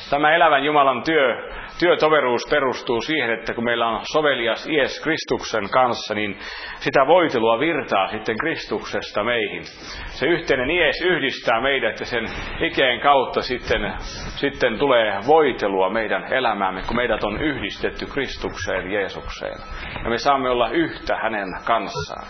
Tämä elävän Jumalan työ, työtoveruus perustuu siihen, että kun meillä on sovelias ies Kristuksen kanssa, niin sitä voitelua virtaa sitten Kristuksesta meihin. Se yhteinen ies yhdistää meidät ja sen ikeen kautta sitten, sitten tulee voitelua meidän elämäämme, kun meidät on yhdistetty Kristukseen, Jeesukseen. Ja me saamme olla yhtä hänen kanssaan.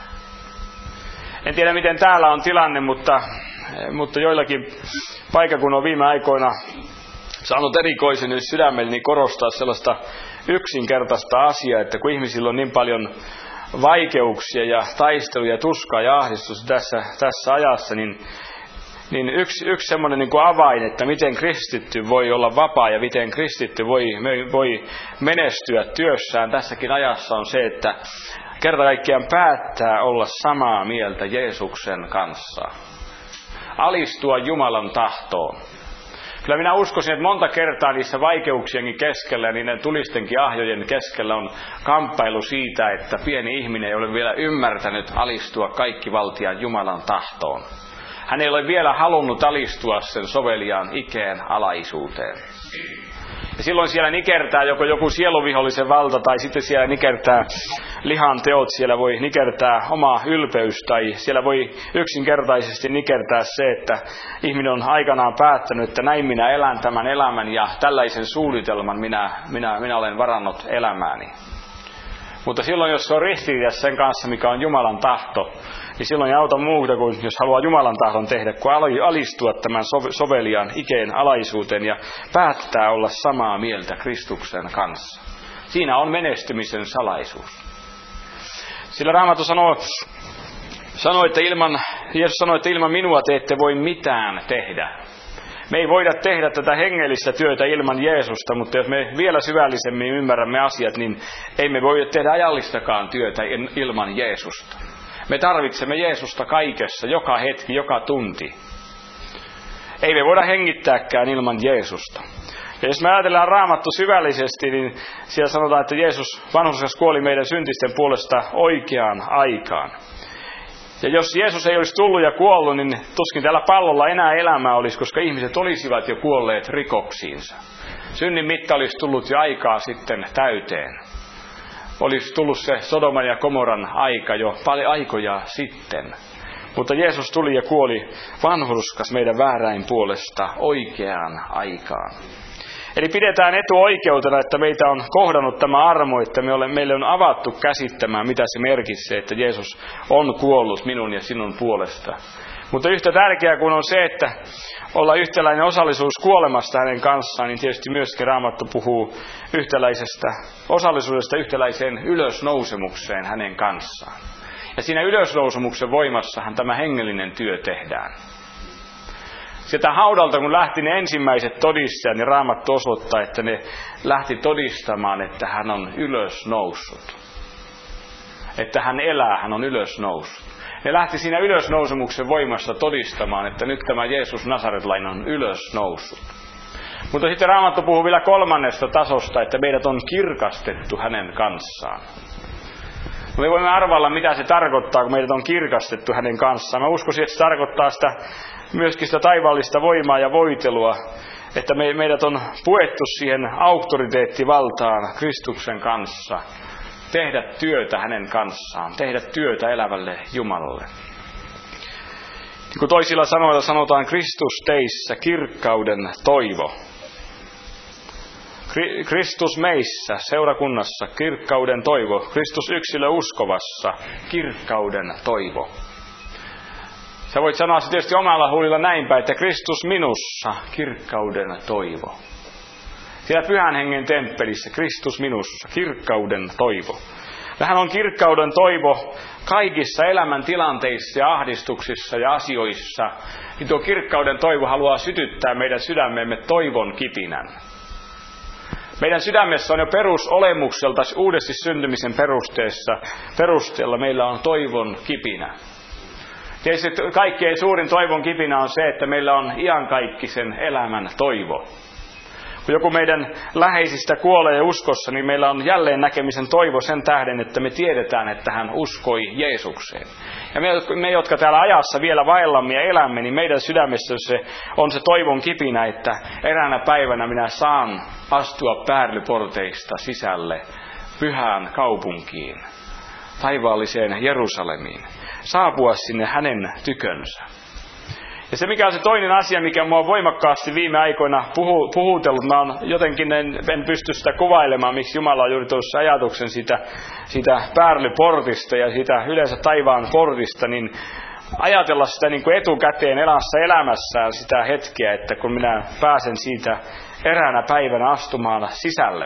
En tiedä miten täällä on tilanne, mutta, mutta joillakin paikakunnilla on viime aikoina saanut erikoisen sydämelleni korostaa sellaista yksinkertaista asiaa, että kun ihmisillä on niin paljon vaikeuksia ja taisteluja, tuskaa ja ahdistusta tässä, tässä ajassa, niin, niin yksi, yksi semmoinen niin kuin avain, että miten kristitty voi olla vapaa ja miten kristitty voi, voi menestyä työssään tässäkin ajassa on se, että kerta kaikkiaan päättää olla samaa mieltä Jeesuksen kanssa. Alistua Jumalan tahtoon. Kyllä minä uskoisin, että monta kertaa niissä vaikeuksienkin keskellä ja niiden tulistenkin ahjojen keskellä on kamppailu siitä, että pieni ihminen ei ole vielä ymmärtänyt alistua kaikkivaltiaan Jumalan tahtoon. Hän ei ole vielä halunnut alistua sen soveliaan ikeen alaisuuteen. Ja silloin siellä nikertää joko joku sieluvihollisen valta tai sitten siellä nikertää lihan teot, siellä voi nikertää oma ylpeys tai siellä voi yksinkertaisesti nikertää se, että ihminen on aikanaan päättänyt, että näin minä elän tämän elämän ja tällaisen suunnitelman minä, minä, minä olen varannut elämääni. Mutta silloin, jos se on ristiriidassa sen kanssa, mikä on Jumalan tahto, niin silloin ei auta muuta kuin, jos haluaa Jumalan tahdon tehdä, kun alistua tämän soveliaan ikeen alaisuuteen ja päättää olla samaa mieltä Kristuksen kanssa. Siinä on menestymisen salaisuus. Sillä Raamattu sanoo, sanoo että ilman, Jeesus sanoi, että ilman minua te ette voi mitään tehdä. Me ei voida tehdä tätä hengellistä työtä ilman Jeesusta, mutta jos me vielä syvällisemmin ymmärrämme asiat, niin ei me voi tehdä ajallistakaan työtä ilman Jeesusta. Me tarvitsemme Jeesusta kaikessa, joka hetki, joka tunti. Ei me voida hengittääkään ilman Jeesusta. Ja jos me ajatellaan Raamattu syvällisesti, niin siellä sanotaan, että Jeesus vanhurskaasti kuoli meidän syntisten puolesta oikeaan aikaan. Ja jos Jeesus ei olisi tullut ja kuollut, niin tuskin tällä pallolla enää elämää olisi, koska ihmiset olisivat jo kuolleet rikoksiinsa. Synnin mitta olisi tullut jo aikaa sitten täyteen. Olisi tullut se Sodoman ja Komoran aika jo paljon aikoja sitten. Mutta Jeesus tuli ja kuoli vanhurskas meidän vääräin puolesta oikeaan aikaan. Eli pidetään etuoikeutena, että meitä on kohdannut tämä armo, että me olemme, meille on avattu käsittämään, mitä se merkitsee, että Jeesus on kuollut minun ja sinun puolesta. Mutta yhtä tärkeää kuin on se, että olla yhtäläinen osallisuus kuolemasta hänen kanssaan, niin tietysti myöskin Raamattu puhuu yhtäläisestä osallisuudesta yhtäläiseen ylösnousemukseen hänen kanssaan. Ja siinä ylösnousemuksen voimassahan tämä hengellinen työ tehdään. Sieltä haudalta, kun lähti ne ensimmäiset todistajat, niin Raamattu osoittaa, että ne lähti todistamaan, että hän on ylösnoussut. Että hän elää, hän on ylösnoussut. Ne lähti siinä ylösnousemuksen voimassa todistamaan, että nyt tämä Jeesus Nasaretlainen on ylösnoussut. Mutta sitten Raamattu puhuu vielä kolmannesta tasosta, että meidät on kirkastettu hänen kanssaan. Me voimme arvalla, mitä se tarkoittaa, kun meidät on kirkastettu hänen kanssaan. Mä uskoisin, että se tarkoittaa sitä, myöskin sitä taivaallista voimaa ja voitelua, että me, meidät on puettu siihen auktoriteettivaltaan Kristuksen kanssa. Tehdä työtä hänen kanssaan, tehdä työtä elävälle Jumalalle. Niin kuin toisilla sanoilla sanotaan, Kristus teissä kirkkauden toivo. Kristus meissä, seurakunnassa, kirkkauden toivo. Kristus yksilö uskovassa, kirkkauden toivo. Sä voit sanoa se tietysti omalla huulilla näinpä, että Kristus minussa, kirkkauden toivo. Siellä Pyhän Hengen temppelissä, Kristus minussa, kirkkauden toivo. Tähän on kirkkauden toivo kaikissa elämän tilanteissa ja ahdistuksissa ja asioissa. Niin tuo kirkkauden toivo haluaa sytyttää meidän sydämemme toivon kipinän. Meidän sydämessä on jo perusolemukselta uudesti syntymisen perusteessa, perusteella meillä on toivon kipinä. Tietysti kaikkein suurin toivon kipinä on se, että meillä on iankaikkisen elämän toivo. Kun joku meidän läheisistä kuolee uskossa, niin meillä on jälleen näkemisen toivo sen tähden, että me tiedetään, että hän uskoi Jeesukseen. Ja me, me jotka täällä ajassa vielä vaellamme ja elämme, niin meidän sydämessä se on se toivon kipinä, että eräänä päivänä minä saan astua päärlyporteista sisälle pyhään kaupunkiin, taivaalliseen Jerusalemiin, saapua sinne hänen tykönsä. Ja se mikä on se toinen asia, mikä mua on voimakkaasti viime aikoina puhu, puhutellut, mä on jotenkin en, en pysty sitä kuvailemaan, miksi Jumala on juuri tuossa ajatuksen siitä, siitä päärlyportista ja siitä yleensä taivaan portista, niin ajatella sitä niin kuin etukäteen elämässä elämässään sitä hetkeä, että kun minä pääsen siitä eräänä päivänä astumaan sisälle.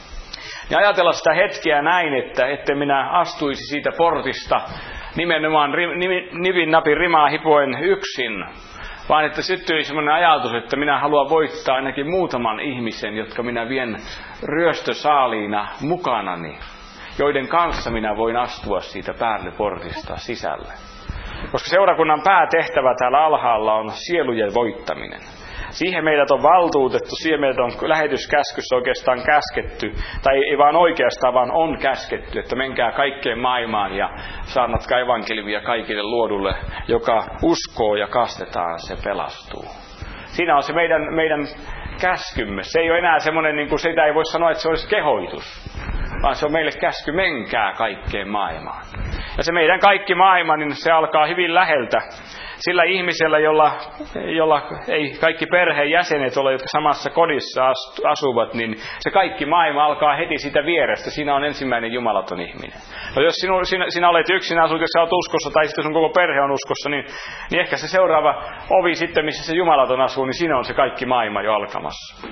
Ja ajatella sitä hetkeä näin, että ette minä astuisi siitä portista nimenomaan nivin napin rimaa hipoen yksin, vaan että syttyi sellainen ajatus, että minä haluan voittaa ainakin muutaman ihmisen, jotka minä vien ryöstösaaliina mukanani, joiden kanssa minä voin astua siitä päärlyportista sisälle. Koska seurakunnan päätehtävä täällä alhaalla on sielujen voittaminen. Siihen meidät on valtuutettu, siihen meidät on lähetyskäskyssä oikeastaan käsketty, tai ei vaan oikeastaan, vaan on käsketty, että menkää kaikkeen maailmaan ja saarnatkaa evankeliumia kaikille luodulle, joka uskoo ja kastetaan, se pelastuu. Siinä on se meidän, meidän käskymme. Se ei ole enää semmoinen, niin kuin sitä ei voi sanoa, että se olisi kehoitus, vaan se on meille käsky, menkää kaikkeen maailmaan. Ja se meidän kaikki maailma, niin se alkaa hyvin läheltä. Sillä ihmisellä, jolla, jolla ei kaikki perheen jäsenet ole, jotka samassa kodissa asuvat, niin se kaikki maailma alkaa heti sitä vierestä. Siinä on ensimmäinen jumalaton ihminen. No jos sinu, sinä, sinä olet yksin asut, jos sä olet uskossa, tai sitten sun koko perhe on uskossa, niin, niin ehkä se seuraava ovi sitten, missä se jumalaton asuu, niin siinä on se kaikki maailma jo alkamassa.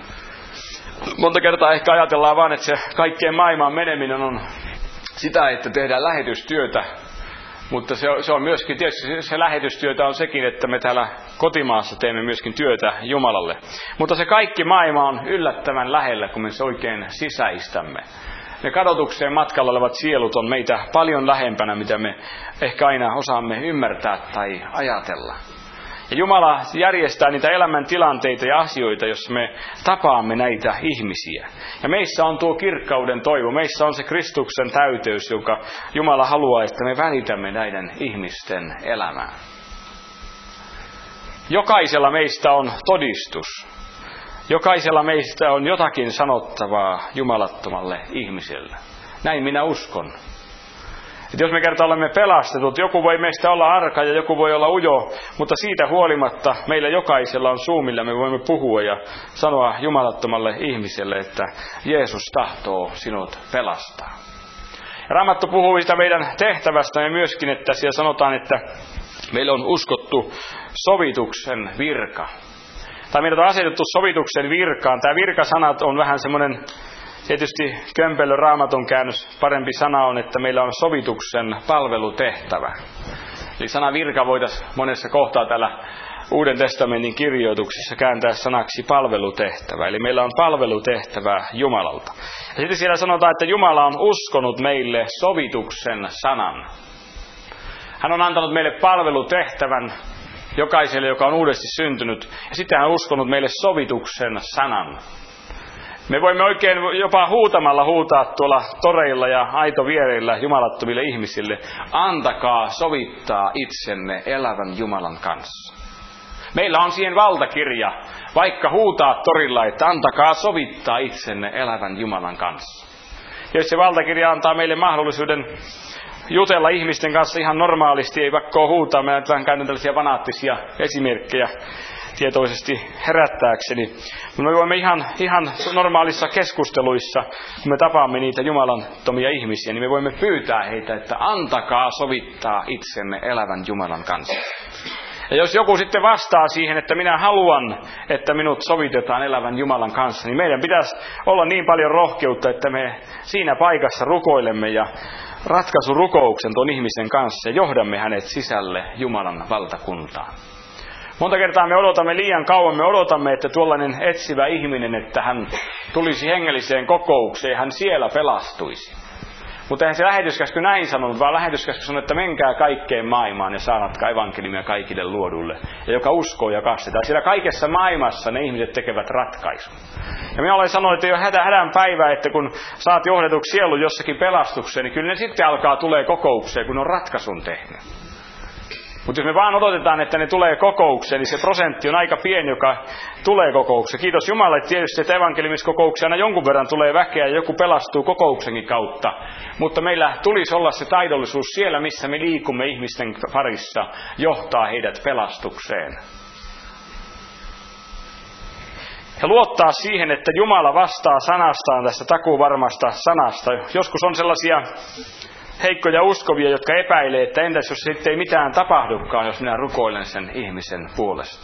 Monta kertaa ehkä ajatellaan vaan, että se kaikkeen maailmaan meneminen on sitä, että tehdään lähetystyötä. Mutta se on, se on myöskin, tietysti se lähetystyötä on sekin, että me täällä kotimaassa teemme myöskin työtä Jumalalle. Mutta se kaikki maailma on yllättävän lähellä, kun me se oikein sisäistämme. Ne kadotukseen matkalla olevat sielut on meitä paljon lähempänä, mitä me ehkä aina osaamme ymmärtää tai ajatella. Ja Jumala järjestää niitä elämäntilanteita ja asioita, joissa me tapaamme näitä ihmisiä. Ja meissä on tuo kirkkauden toivo, meissä on se Kristuksen täyteys, joka Jumala haluaa, että me välitämme näiden ihmisten elämään. Jokaisella meistä on todistus. Jokaisella meistä on jotakin sanottavaa jumalattomalle ihmiselle. Näin minä uskon. Että jos me kerta olemme pelastetut, joku voi meistä olla arka ja joku voi olla ujo, mutta siitä huolimatta meillä jokaisella on suu, millä me voimme puhua ja sanoa jumalattomalle ihmiselle, että Jeesus tahtoo sinut pelastaa. Ja Raamattu puhuu sitä meidän tehtävästämme myöskin, että siellä sanotaan, että meillä on uskottu sovituksen virka. Tai meidät on asetettu sovituksen virkaan. Tämä virkasanat on vähän semmoinen... Tietysti kömpelö Raamatun käännös, parempi sana on, että meillä on sovituksen palvelutehtävä. Eli sana virka voitaisiin monessa kohtaa täällä Uuden testamentin kirjoituksissa kääntää sanaksi palvelutehtävä. Eli meillä on palvelutehtävä Jumalalta. Ja sitten siellä sanotaan, että Jumala on uskonut meille sovituksen sanan. Hän on antanut meille palvelutehtävän jokaiselle, joka on uudesti syntynyt. Ja sitten hän on uskonut meille sovituksen sanan. Me voimme oikein jopa huutamalla huutaa tuolla toreilla ja aitoviereillä jumalattomille ihmisille. Antakaa sovittaa itsenne elävän Jumalan kanssa. Meillä on siihen valtakirja, vaikka huutaa torilla, että antakaa sovittaa itsenne elävän Jumalan kanssa. Ja jos se valtakirja antaa meille mahdollisuuden jutella ihmisten kanssa ihan normaalisti, ei vaikka huutaa, mä vähän käytän tällaisia fanaattisia esimerkkejä tietoisesti herättääkseni. Mutta me voimme ihan, ihan normaalissa keskusteluissa, kun me tapaamme niitä jumalattomia ihmisiä, niin me voimme pyytää heitä, että antakaa sovittaa itsenne elävän Jumalan kanssa. Ja jos joku sitten vastaa siihen, että minä haluan, että minut sovitetaan elävän Jumalan kanssa, niin meidän pitäisi olla niin paljon rohkeutta, että me siinä paikassa rukoilemme ja ratkaisurukouksen tuon ihmisen kanssa ja johdamme hänet sisälle Jumalan valtakuntaan. Monta kertaa me odotamme liian kauan, me odotamme, että tuollainen etsivä ihminen, että hän tulisi hengelliseen kokoukseen, hän siellä pelastuisi. Mutta eihän se lähetyskäsky näin sanonut, vaan lähetyskäsky sanoi, että menkää kaikkeen maailmaan ja saanatkaa evankeliumia kaikille luodulle. Ja joka uskoo ja kastetaan. Siellä kaikessa maailmassa ne ihmiset tekevät ratkaisun. Ja minä olen sanonut, että ei ole hätä, hädän päivää, että kun saat johdetuksi sielun jossakin pelastukseen, niin kyllä ne sitten alkaa tulee kokoukseen, kun on ratkaisun tehnyt. Mutta jos me vaan odotetaan, että ne tulee kokoukseen, niin se prosentti on aika pieni, joka tulee kokoukseen. Kiitos Jumalalle tietysti, että evankeliumiskokouksia aina jonkun verran tulee väkeä ja joku pelastuu kokouksenkin kautta. Mutta meillä tulisi olla se taidollisuus siellä, missä me liikumme ihmisten parissa, johtaa heidät pelastukseen. Ja luottaa siihen, että Jumala vastaa sanastaan tästä takuuvarmasta sanasta. Joskus on sellaisia heikkoja uskovia, jotka epäilee, että entäs jos sitten ei mitään tapahdukaan, jos minä rukoilen sen ihmisen puolesta.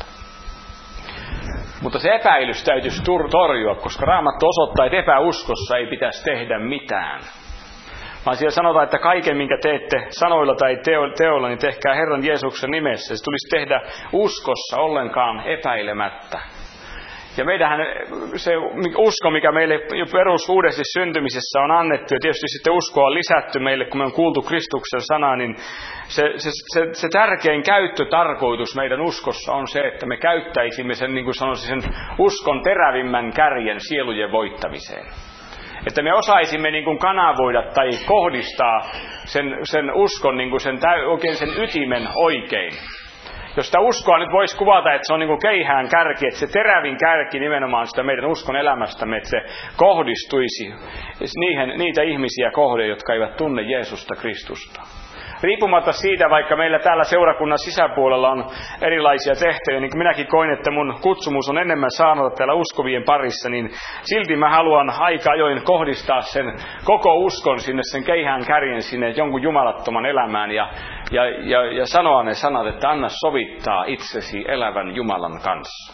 Mutta se epäilys täytyisi torjua, koska Raamattu osoittaa, että epäuskossa ei pitäisi tehdä mitään. Vaan siellä sanotaan, että kaiken, minkä teette sanoilla tai teoilla, niin tehkää Herran Jeesuksen nimessä. Se tulisi tehdä uskossa ollenkaan epäilemättä. Ja meidähän se usko, mikä meille jo perus uudesti syntymisessä on annettu, ja tietysti sitten uskoa on lisätty meille, kun me on kuultu Kristuksen sanaa, niin se, se, se, se tärkein käyttötarkoitus meidän uskossa on se, että me käyttäisimme sen, niin kuin sanoisin, sen uskon terävimmän kärjen sielujen voittamiseen. Että me osaisimme niin kuin kanavoida tai kohdistaa sen, sen uskon, niin kuin sen, oikein sen ytimen oikein. Jos sitä uskoa nyt voisi kuvata, että se on niin kuin keihään kärki, että se terävin kärki nimenomaan sitä meidän uskon elämästämme, että se kohdistuisi niihin, niitä ihmisiä kohde, jotka eivät tunne Jeesusta Kristusta. Riippumatta siitä, vaikka meillä täällä seurakunnan sisäpuolella on erilaisia tehtäviä, niin kuin minäkin koin, että mun kutsumus on enemmän saanut täällä uskovien parissa, niin silti mä haluan aika ajoin kohdistaa sen koko uskon sinne, sen keihään kärjen sinne jonkun jumalattoman elämään ja, ja, ja, ja sanoa ne sanat, että anna sovittaa itsesi elävän Jumalan kanssa.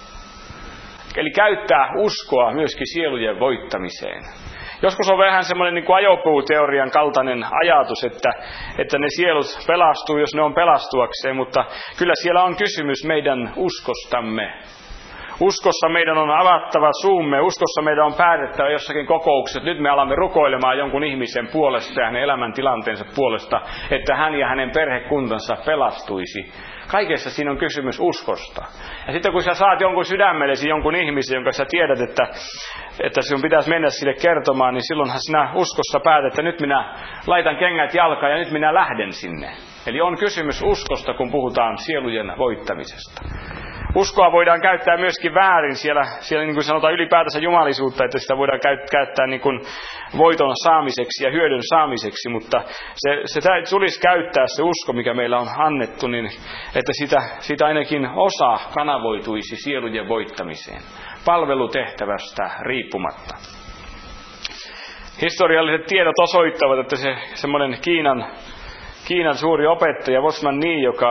Eli käyttää uskoa myöskin sielujen voittamiseen. Joskus on vähän semmoinen niin kuin ajopuuteorian kaltainen ajatus, että, että ne sielut pelastuu, jos ne on pelastuakseen, mutta kyllä siellä on kysymys meidän uskostamme. Uskossa meidän on avattava suumme, uskossa meidän on päätettävä jossakin kokouksessa, että nyt me alamme rukoilemaan jonkun ihmisen puolesta ja hänen elämäntilanteensa puolesta, että hän ja hänen perhekuntansa pelastuisi. Kaikessa siinä on kysymys uskosta. Ja sitten kun sä saat jonkun sydämellesi, jonkun ihmisen, jonka sä tiedät, että, että sinun pitäisi mennä sille kertomaan, niin silloinhan sinä uskossa päätät, että nyt minä laitan kengät jalkaan ja nyt minä lähden sinne. Eli on kysymys uskosta, kun puhutaan sielujen voittamisesta. Uskoa voidaan käyttää myöskin väärin siellä, siellä niin kuin sanotaan ylipäätänsä jumalisuutta, että sitä voidaan käyttää niin kuin voiton saamiseksi ja hyödyn saamiseksi, mutta se, se tulisi käyttää se usko, mikä meillä on annettu, niin että sitä, sitä ainakin osa kanavoituisi sielujen voittamiseen, palvelutehtävästä riippumatta. Historialliset tiedot osoittavat, että se semmoinen Kiinan, Kiinan suuri opettaja Watchman Nee, joka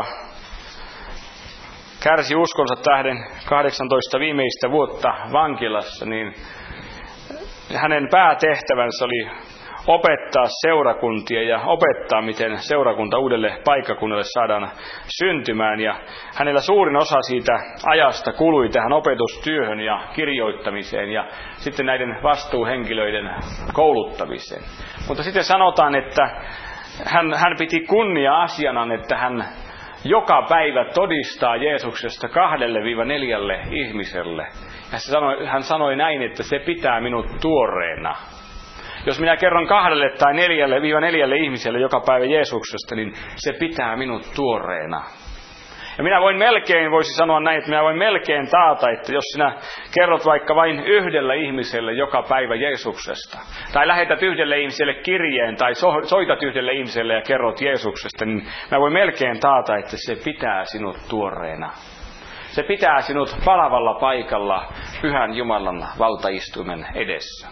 kärsi uskonsa tähden kahdeksantoista viimeistä vuotta vankilassa, niin hänen päätehtävänsä oli opettaa seurakuntia ja opettaa, miten seurakunta uudelle paikkakunnalle saadaan syntymään. Ja hänellä suurin osa siitä ajasta kului tähän opetustyöhön ja kirjoittamiseen ja sitten näiden vastuuhenkilöiden kouluttamiseen. Mutta sitten sanotaan, että hän, hän piti kunnia-asiana, että hän joka päivä todistaa Jeesuksesta kahdelle neljälle ihmiselle. Ja sanoi, hän sanoi näin, että se pitää minut tuoreena. Jos minä kerron kahdelle tai neljälle neljälle ihmiselle joka päivä Jeesuksesta, niin se pitää minut tuoreena. Ja minä voin melkein, voisi sanoa näin, että minä voin melkein taata, että jos sinä kerrot vaikka vain yhdellä ihmiselle joka päivä Jeesuksesta, tai lähetät yhdelle ihmiselle kirjeen, tai soitat yhdelle ihmiselle ja kerrot Jeesuksesta, niin mä voin melkein taata, että se pitää sinut tuoreena. Se pitää sinut palavalla paikalla Pyhän Jumalan valtaistuimen edessä.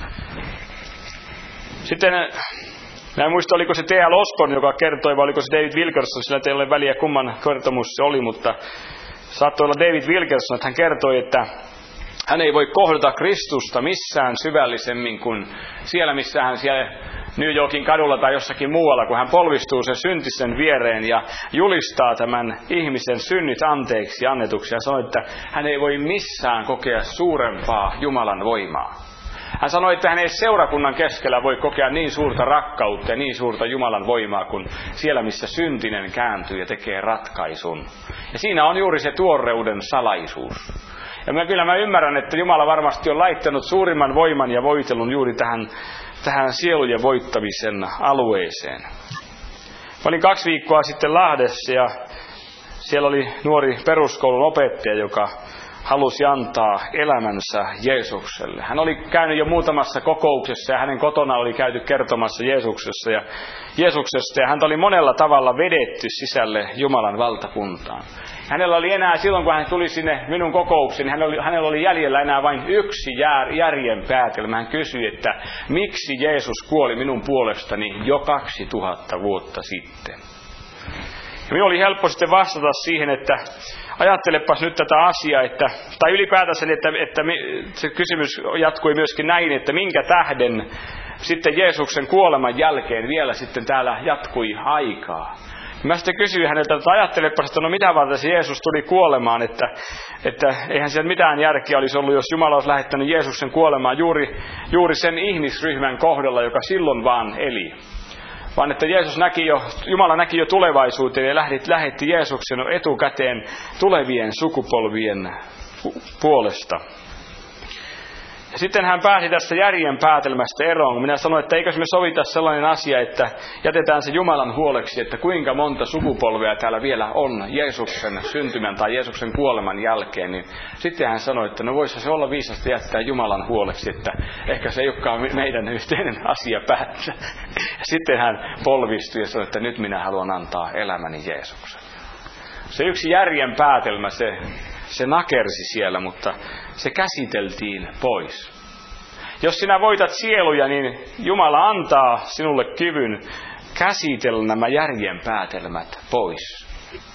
Sitten mä en muista, oliko se T L Osborne, joka kertoi, vai oliko se David Wilkerson, sillä teillä ei ole väliä kumman kertomus se oli, mutta saattoi olla David Wilkerson, että hän kertoi, että hän ei voi kohdata Kristusta missään syvällisemmin kuin siellä, missä hän siellä New Yorkin kadulla tai jossakin muualla, kun hän polvistuu sen syntisen viereen ja julistaa tämän ihmisen synnit anteeksi annetuksi ja sanoi, että hän ei voi missään kokea suurempaa Jumalan voimaa. Hän sanoi, että hän ei seurakunnan keskellä voi kokea niin suurta rakkautta ja niin suurta Jumalan voimaa kuin siellä, missä syntinen kääntyy ja tekee ratkaisun. Ja siinä on juuri se tuoreuden salaisuus. Ja mä, kyllä mä ymmärrän, että Jumala varmasti on laittanut suurimman voiman ja voitelun juuri tähän, tähän sielujen voittamisen alueeseen. Mä olin kaksi viikkoa sitten Lahdessa ja siellä oli nuori peruskoulun opettaja, joka halusi antaa elämänsä Jeesukselle. Hän oli käynyt jo muutamassa kokouksessa ja hänen kotona oli käyty kertomassa Jeesuksessa ja Jeesuksesta ja häntä oli monella tavalla vedetty sisälle Jumalan valtakuntaan. Hänellä oli enää, silloin kun hän tuli sinne minun kokoukseen, hän oli, hänellä oli jäljellä enää vain yksi jär, järjen päätelmä. Hän kysyi, että miksi Jeesus kuoli minun puolestani jo kaksituhatta vuotta sitten. Ja minun oli helppo sitten vastata siihen, että ajattelepas nyt tätä asiaa, että, tai ylipäätänsä, että, että se kysymys jatkui myöskin näin, että minkä tähden sitten Jeesuksen kuoleman jälkeen vielä sitten täällä jatkui aikaa. Mä sitten kysyin häneltä, että ajattelepas, että no mitä varten se Jeesus tuli kuolemaan, että, että eihän siellä mitään järkeä olisi ollut, jos Jumala olisi lähettänyt Jeesuksen kuolemaan juuri, juuri sen ihmisryhmän kohdalla, joka silloin vaan eli. Vaan että Jeesus näki jo, Jumala näki jo tulevaisuuteen ja lähetti, lähetti Jeesuksen etukäteen tulevien sukupolvien puolesta. Ja sitten hän pääsi tästä järjen päätelmästä eroon. Minä sanoin, että eikös me sovita sellainen asia, että jätetään se Jumalan huoleksi, että kuinka monta sukupolvea täällä vielä on Jeesuksen syntymän tai Jeesuksen kuoleman jälkeen. Niin sitten hän sanoi, että no voisi se olla viisasta jättää Jumalan huoleksi, että ehkä se ei olekaan meidän yhteinen asia päättää. Ja sitten hän polvistui ja sanoi, että nyt minä haluan antaa elämäni Jeesukselle. Se yksi järjen päätelmä, se... Se nakersi siellä, mutta se käsiteltiin pois. Jos sinä voitat sieluja, niin Jumala antaa sinulle kyvyn käsitellä nämä järjen päätelmät pois.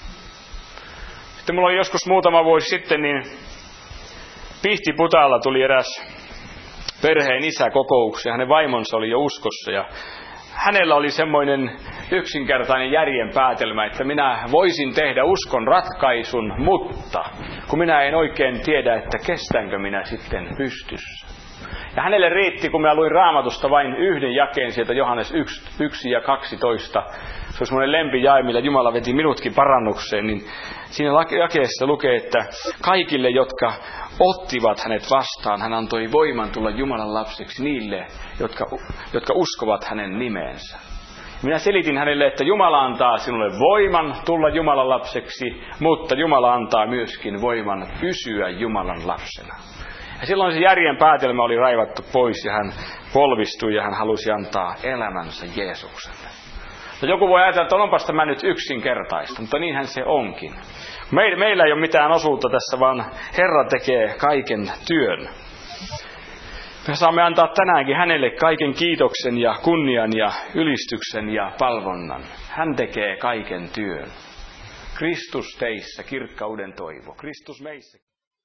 Sitten mulla oli joskus muutama vuosi sitten, niin Pihtiputaalla tuli eräs perheen isä kokoukseen. Hänen vaimonsa oli jo uskossa ja hänellä oli semmoinen yksinkertainen järjen päätelmä, että minä voisin tehdä uskon ratkaisun, mutta kun minä en oikein tiedä, että kestänkö minä sitten pystyssä. Ja hänelle riitti, kun minä luin Raamatusta vain yhden jakeen sieltä Johannes yksi ja kaksitoista. Se oli semmoinen lempijae, millä Jumala veti minutkin parannukseen. Niin siinä jakeessa lukee, että kaikille, jotka ottivat hänet vastaan, hän antoi voiman tulla Jumalan lapseksi niille, jotka, jotka uskovat hänen nimeensä. Minä selitin hänelle, että Jumala antaa sinulle voiman tulla Jumalan lapseksi, mutta Jumala antaa myöskin voiman pysyä Jumalan lapsena. Ja silloin se järjen päätelmä oli raivattu pois ja hän polvistui ja hän halusi antaa elämänsä Jeesukselle. Ja joku voi ajatella, että onpas tämä nyt yksinkertaista, mutta niinhän se onkin. Meillä, meillä ei ole mitään osuutta tässä, vaan Herra tekee kaiken työn. Me saamme antaa tänäänkin hänelle kaiken kiitoksen ja kunnian ja ylistyksen ja palvonnan. Hän tekee kaiken työn. Kristus teissä, kirkkauden toivo. Kristus meissä.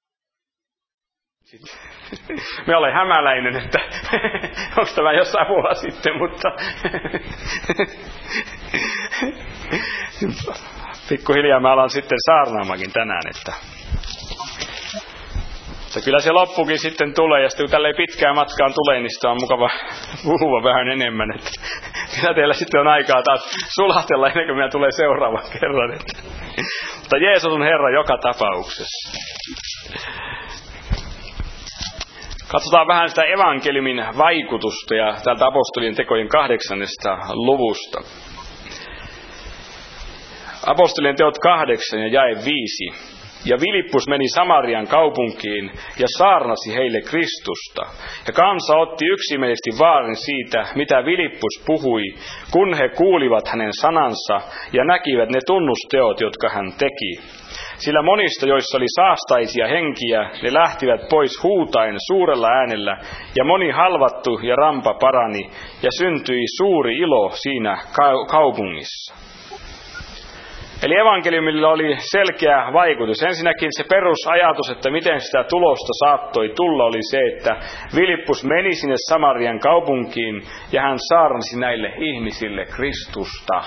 Me olen hämäläinen, että onko tämä jossain apua sitten, mutta pikkuhiljaa mä alan sitten saarnaamakin tänään, että että kyllä se loppukin sitten tulee, ja sitten kun tälle pitkään matkaan tulee, niin sitä on mukava puhua vähän enemmän. Että kyllä teillä sitten on aikaa taas sulahtella ennen kuin minä tulee seuraavan kerran. Että. Mutta Jeesus on Herra joka tapauksessa. Katsotaan vähän sitä evankeliumin vaikutusta ja täältä apostolien tekojen kahdeksannesta luvusta. Apostolien teot kahdeksan ja jae viisi. Ja Filippus meni Samarian kaupunkiin ja saarnasi heille Kristusta. Ja kansa otti yksimielisesti vaarin siitä, mitä Filippus puhui, kun he kuulivat hänen sanansa ja näkivät ne tunnusteot, jotka hän teki. Sillä monista, joissa oli saastaisia henkiä, ne lähtivät pois huutaen suurella äänellä, ja moni halvattu ja rampa parani, ja syntyi suuri ilo siinä kaupungissa. Eli evankeliumilla oli selkeä vaikutus. Ensinnäkin se perusajatus, että miten sitä tulosta saattoi tulla, oli se, että Filippus meni sinne Samarian kaupunkiin ja hän saarnasi näille ihmisille Kristusta.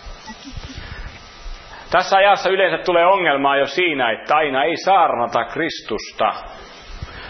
Tässä ajassa yleensä tulee ongelmaa jo siinä, että aina ei saarnata Kristusta.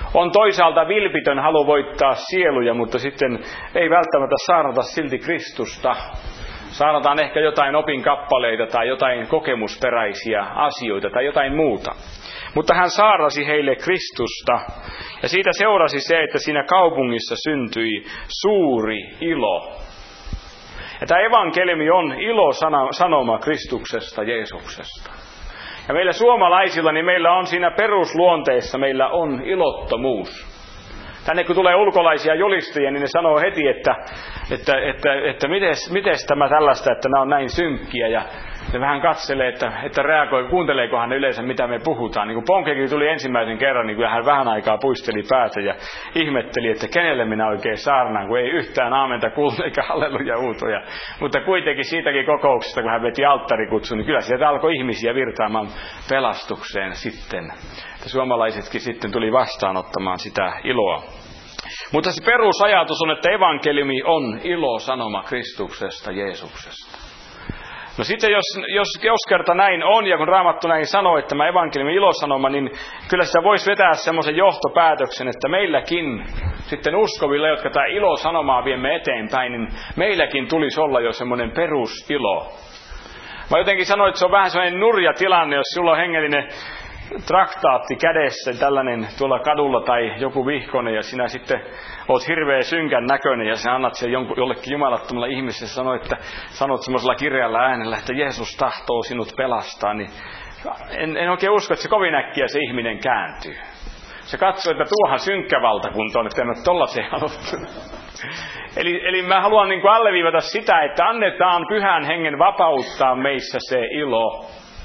On toisaalta vilpitön halu voittaa sieluja, mutta sitten ei välttämättä saarnata silti Kristusta. Saarnataan ehkä jotain opinkappaleita tai jotain kokemusperäisiä asioita tai jotain muuta. Mutta hän saarnasi heille Kristusta, ja siitä seurasi se, että siinä kaupungissa syntyi suuri ilo. Ja tämä evankeliumi on ilosanoma Kristuksesta, Jeesuksesta. Ja meillä suomalaisilla, niin meillä on siinä perusluonteessa, meillä on ilottomuus. Tänne kun tulee ulkolaisia julistajia, niin ne sanoo heti, että, että, että, että mites, mites tämä tällaista, että nämä on näin synkkiä. Ja ne vähän katselee, että, että reagoi, kuunteleekohan ne yleensä, mitä me puhutaan. Niin kun Ponkekin tuli ensimmäisen kerran, niin kyllä hän vähän aikaa puisteli päätä ja ihmetteli, että kenelle minä oikein saarnaan, kun ei yhtään aamenta kuullut eikä halleluja uutoja. Mutta kuitenkin siitäkin kokouksesta, kun hän veti alttarikutsun, niin kyllä sieltä alkoi ihmisiä virtaamaan pelastukseen sitten. Että suomalaisetkin sitten tuli vastaanottamaan sitä iloa. Mutta se perusajatus on, että evankeliumi on ilosanoma Kristuksesta, Jeesuksesta. No sitten jos, jos, jos kerta näin on, ja kun Raamattu näin sanoo, että tämä evankeliumi ilosanoma, niin kyllä sitä voisi vetää semmoisen johtopäätöksen, että meilläkin sitten uskovilla, jotka tämä ilosanomaa viemme eteenpäin, niin meilläkin tulisi olla jo semmoinen perusilo. Mä jotenkin sanoin, että se on vähän semmoinen nurja tilanne, jos sulla on hengellinen traktaatti kädessä, tällainen tuolla kadulla tai joku vihkonen, ja sinä sitten oot hirveän synkän näköinen, ja sinä annat sen jollekin jumalattomalle ihmiselle, ja sanot, että, sanot semmoisella kirjalla äänellä, että Jeesus tahtoo sinut pelastaa, niin en, en oikein usko, että se kovin äkkiä se ihminen kääntyy. Se katsoo, että tuohan synkkä valtakunta on, että en ole tollaiseen haluttu. Eli, eli mä haluan niin kuin alleviivata sitä, että annetaan Pyhän Hengen vapauttaa meissä se ilo.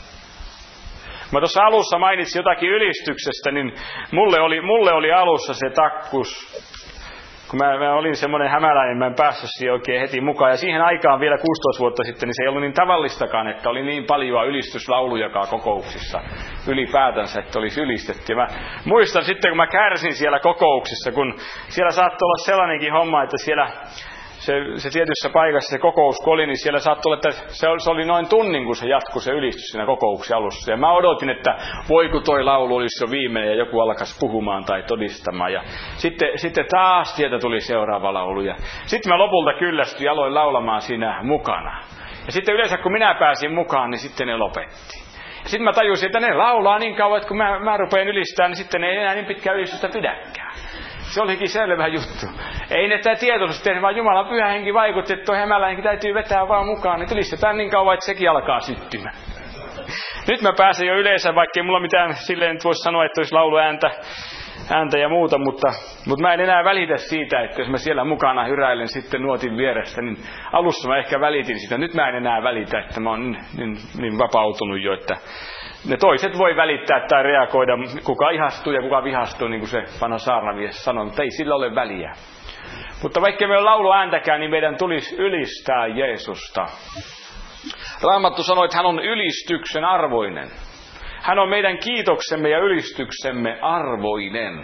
Mä tuossa alussa mainitsin jotakin ylistyksestä, niin mulle oli, mulle oli alussa se takkus. Kun mä, mä olin semmoinen hämäläinen, mä en päässyt siihen oikein heti mukaan. Ja siihen aikaan vielä kuusitoista vuotta sitten, niin se ei ollut niin tavallistakaan, että oli niin paljon ylistyslaulujakaan kokouksissa ylipäätänsä, että olisi ylistetty. Ja mä muistan sitten, kun mä kärsin siellä kokouksissa, kun siellä saattoi olla sellainenkin homma, että siellä Se, se tietyssä paikassa se kokous, kun oli, niin siellä saattoi olla, että se oli, se oli noin tunnin, kun se jatkui se ylistys siinä kokouksen alussa. Ja mä odotin, että voiko toi laulu olisi jo viimeinen ja joku alkaisi puhumaan tai todistamaan. Ja sitten, sitten taas sieltä tuli seuraava laulu. Ja sitten mä lopulta kyllästyin ja aloin laulamaan siinä mukana. Ja sitten yleensä kun minä pääsin mukaan, niin sitten ne lopetti. Ja sitten mä tajusin, että ne laulaa niin kauan, että kun mä, mä rupean ylistämään, niin sitten ne ei enää niin pitkään ylistystä pidäkään. Se olikin selvä juttu. Ei ne tämä tietoisesti tehnyt, vaan Jumalan Pyhä Henki vaikutti, että tuo hämäläinenkin täytyy vetää vaan mukaan. Niin ylistetään niin kauan, että sekin alkaa syttymään. Nyt mä pääsen jo yleensä, vaikka ei mulla mitään silleen voisi sanoa, että olisi lauluääntä ääntä ja muuta, mutta, mutta mä en enää välitä siitä, että jos mä siellä mukana hyräilen sitten nuotin vierestä, niin alussa mä ehkä välitin sitä. Nyt mä en enää välitä, että mä oon niin, niin, niin vapautunut jo, että ne toiset voi välittää tai reagoida, kuka ihastuu ja kuka vihastuu, niin kuin se vanha saarnamies sanoi, mutta ei sillä ole väliä. Mutta vaikka me on laulu ääntäkään, niin meidän tulisi ylistää Jeesusta. Raamattu sanoi, että hän on ylistyksen arvoinen. Hän on meidän kiitoksemme ja ylistyksemme arvoinen.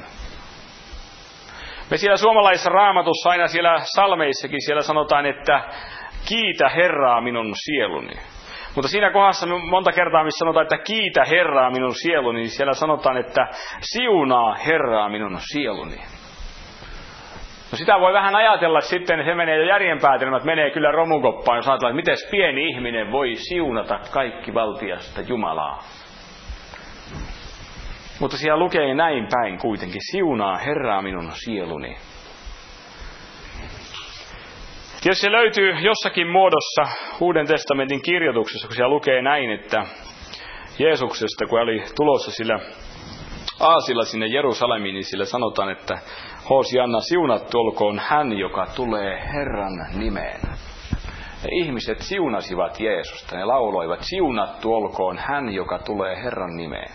Me siellä suomalaisessa Raamatussa, aina siellä salmeissakin, siellä sanotaan, että kiitä Herraa minun sieluni. Mutta siinä kohdassa monta kertaa, missä sanotaan, että kiitä Herraa minun sieluni, niin siellä sanotaan, että siunaa Herraa minun sieluni. No sitä voi vähän ajatella sitten, että se menee jo järjenpäätelmät, menee kyllä romukoppaan, jos ajatellaan, että miten pieni ihminen voi siunata kaikki valtiasta Jumalaa. Mutta siellä lukee näin päin kuitenkin, siunaa Herraa minun sieluni. Jos se löytyy jossakin muodossa Uuden testamentin kirjoituksessa, kun siellä lukee näin, että Jeesuksesta, kun oli tulossa sillä aasilla sinne Jerusalemiin, niin sillä sanotaan, että Hosianna, siunattu olkoon hän, joka tulee Herran nimeen. Ja ihmiset siunasivat Jeesusta, ne lauloivat, siunattu olkoon hän, joka tulee Herran nimeen.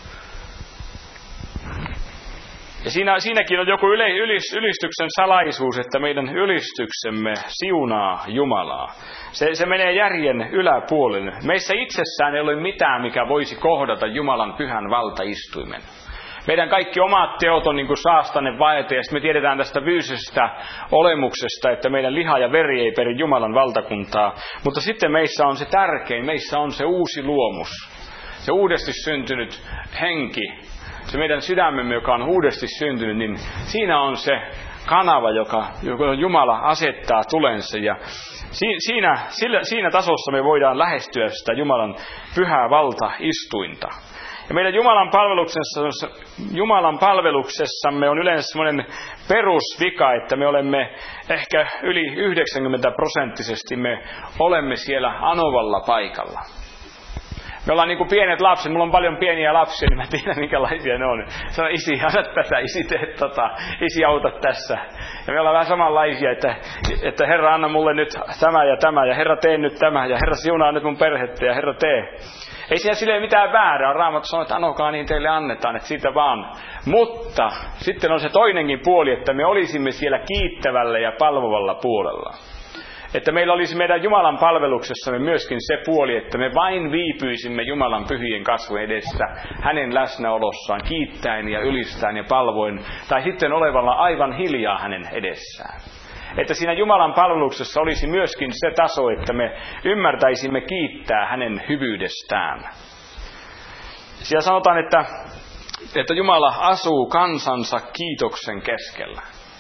Ja siinä, siinäkin on joku yle, ylis, ylistyksen salaisuus, että meidän ylistyksemme siunaa Jumalaa. Se, se menee järjen yläpuolelle. Meissä itsessään ei ole mitään, mikä voisi kohdata Jumalan pyhän valtaistuimen. Meidän kaikki omat teot on niin kuin saastainen vaete, ja me tiedetään tästä fyysisestä olemuksesta, että meidän liha ja veri ei peri Jumalan valtakuntaa. Mutta sitten meissä on se tärkein, meissä on se uusi luomus. se uudesti syntynyt henki, se meidän sydämemme, joka on uudesti syntynyt, niin siinä on se kanava, joka, joka Jumala asettaa tulensa. Ja siinä, sillä, siinä tasossa me voidaan lähestyä sitä Jumalan pyhää valtaistuinta. Ja meidän Jumalan palveluksessa, Jumalan palveluksessamme on yleensä semmoinen perusvika, että me olemme ehkä yli yhdeksänkymmentä prosenttisesti me olemme siellä anovalla paikalla. Me ollaan niin kuin pienet lapset, mulla on paljon pieniä lapsia, niin mä tiedän minkälaisia ne on. Sano, isi, anna tätä, isi tee tota, isi auta tässä. Ja me ollaan vähän samanlaisia, että, että Herra anna mulle nyt tämä ja tämä, ja Herra tee nyt tämä, ja Herra siunaa nyt mun perhettä, ja Herra tee. Ei siinä silleen mitään väärää. Raamattu sanoo, että anokaa niin teille annetaan, että siitä vaan. Mutta sitten on se toinenkin puoli, että me olisimme siellä kiittävällä ja palvovalla puolella. Että meillä olisi meidän Jumalan palveluksessamme myöskin se puoli, että me vain viipyisimme Jumalan pyhien kasvojen edessä, hänen läsnäolossaan, kiittäen ja ylistäen ja palvoen, tai sitten olevalla aivan hiljaa hänen edessään. Että siinä Jumalan palveluksessa olisi myöskin se taso, että me ymmärtäisimme kiittää hänen hyvyydestään. Siellä sanotaan, että, että Jumala asuu kansansa kiitoksen keskellä.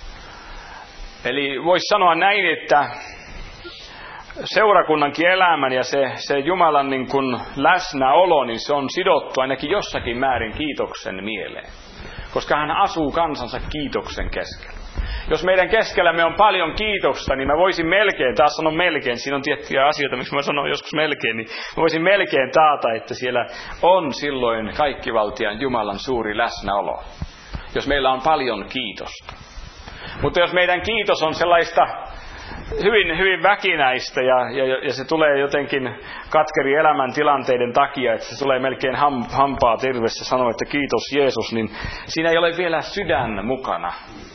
Eli voisi sanoa näin, että seurakunnankin elämän ja se, se Jumalan niin kuin läsnäolo, niin se on sidottu ainakin jossakin määrin kiitoksen mieleen. Koska hän asuu kansansa kiitoksen keskellä. Jos meidän keskellämme on paljon kiitosta, niin mä voisin melkein, taas sanon melkein, siinä on tiettyjä asioita, miksi mä sanon joskus melkein, niin mä voisin melkein taata, että siellä on silloin kaikkivaltiaan Jumalan suuri läsnäolo. Jos meillä on paljon kiitosta. Mutta jos meidän kiitos on sellaista hyvin, hyvin väkinäistä ja, ja, ja se tulee jotenkin katkeri elämäntilanteiden takia, että se tulee melkein ham, hampaa tervessä sanoa, että kiitos Jeesus, niin siinä ei ole vielä sydän mukana.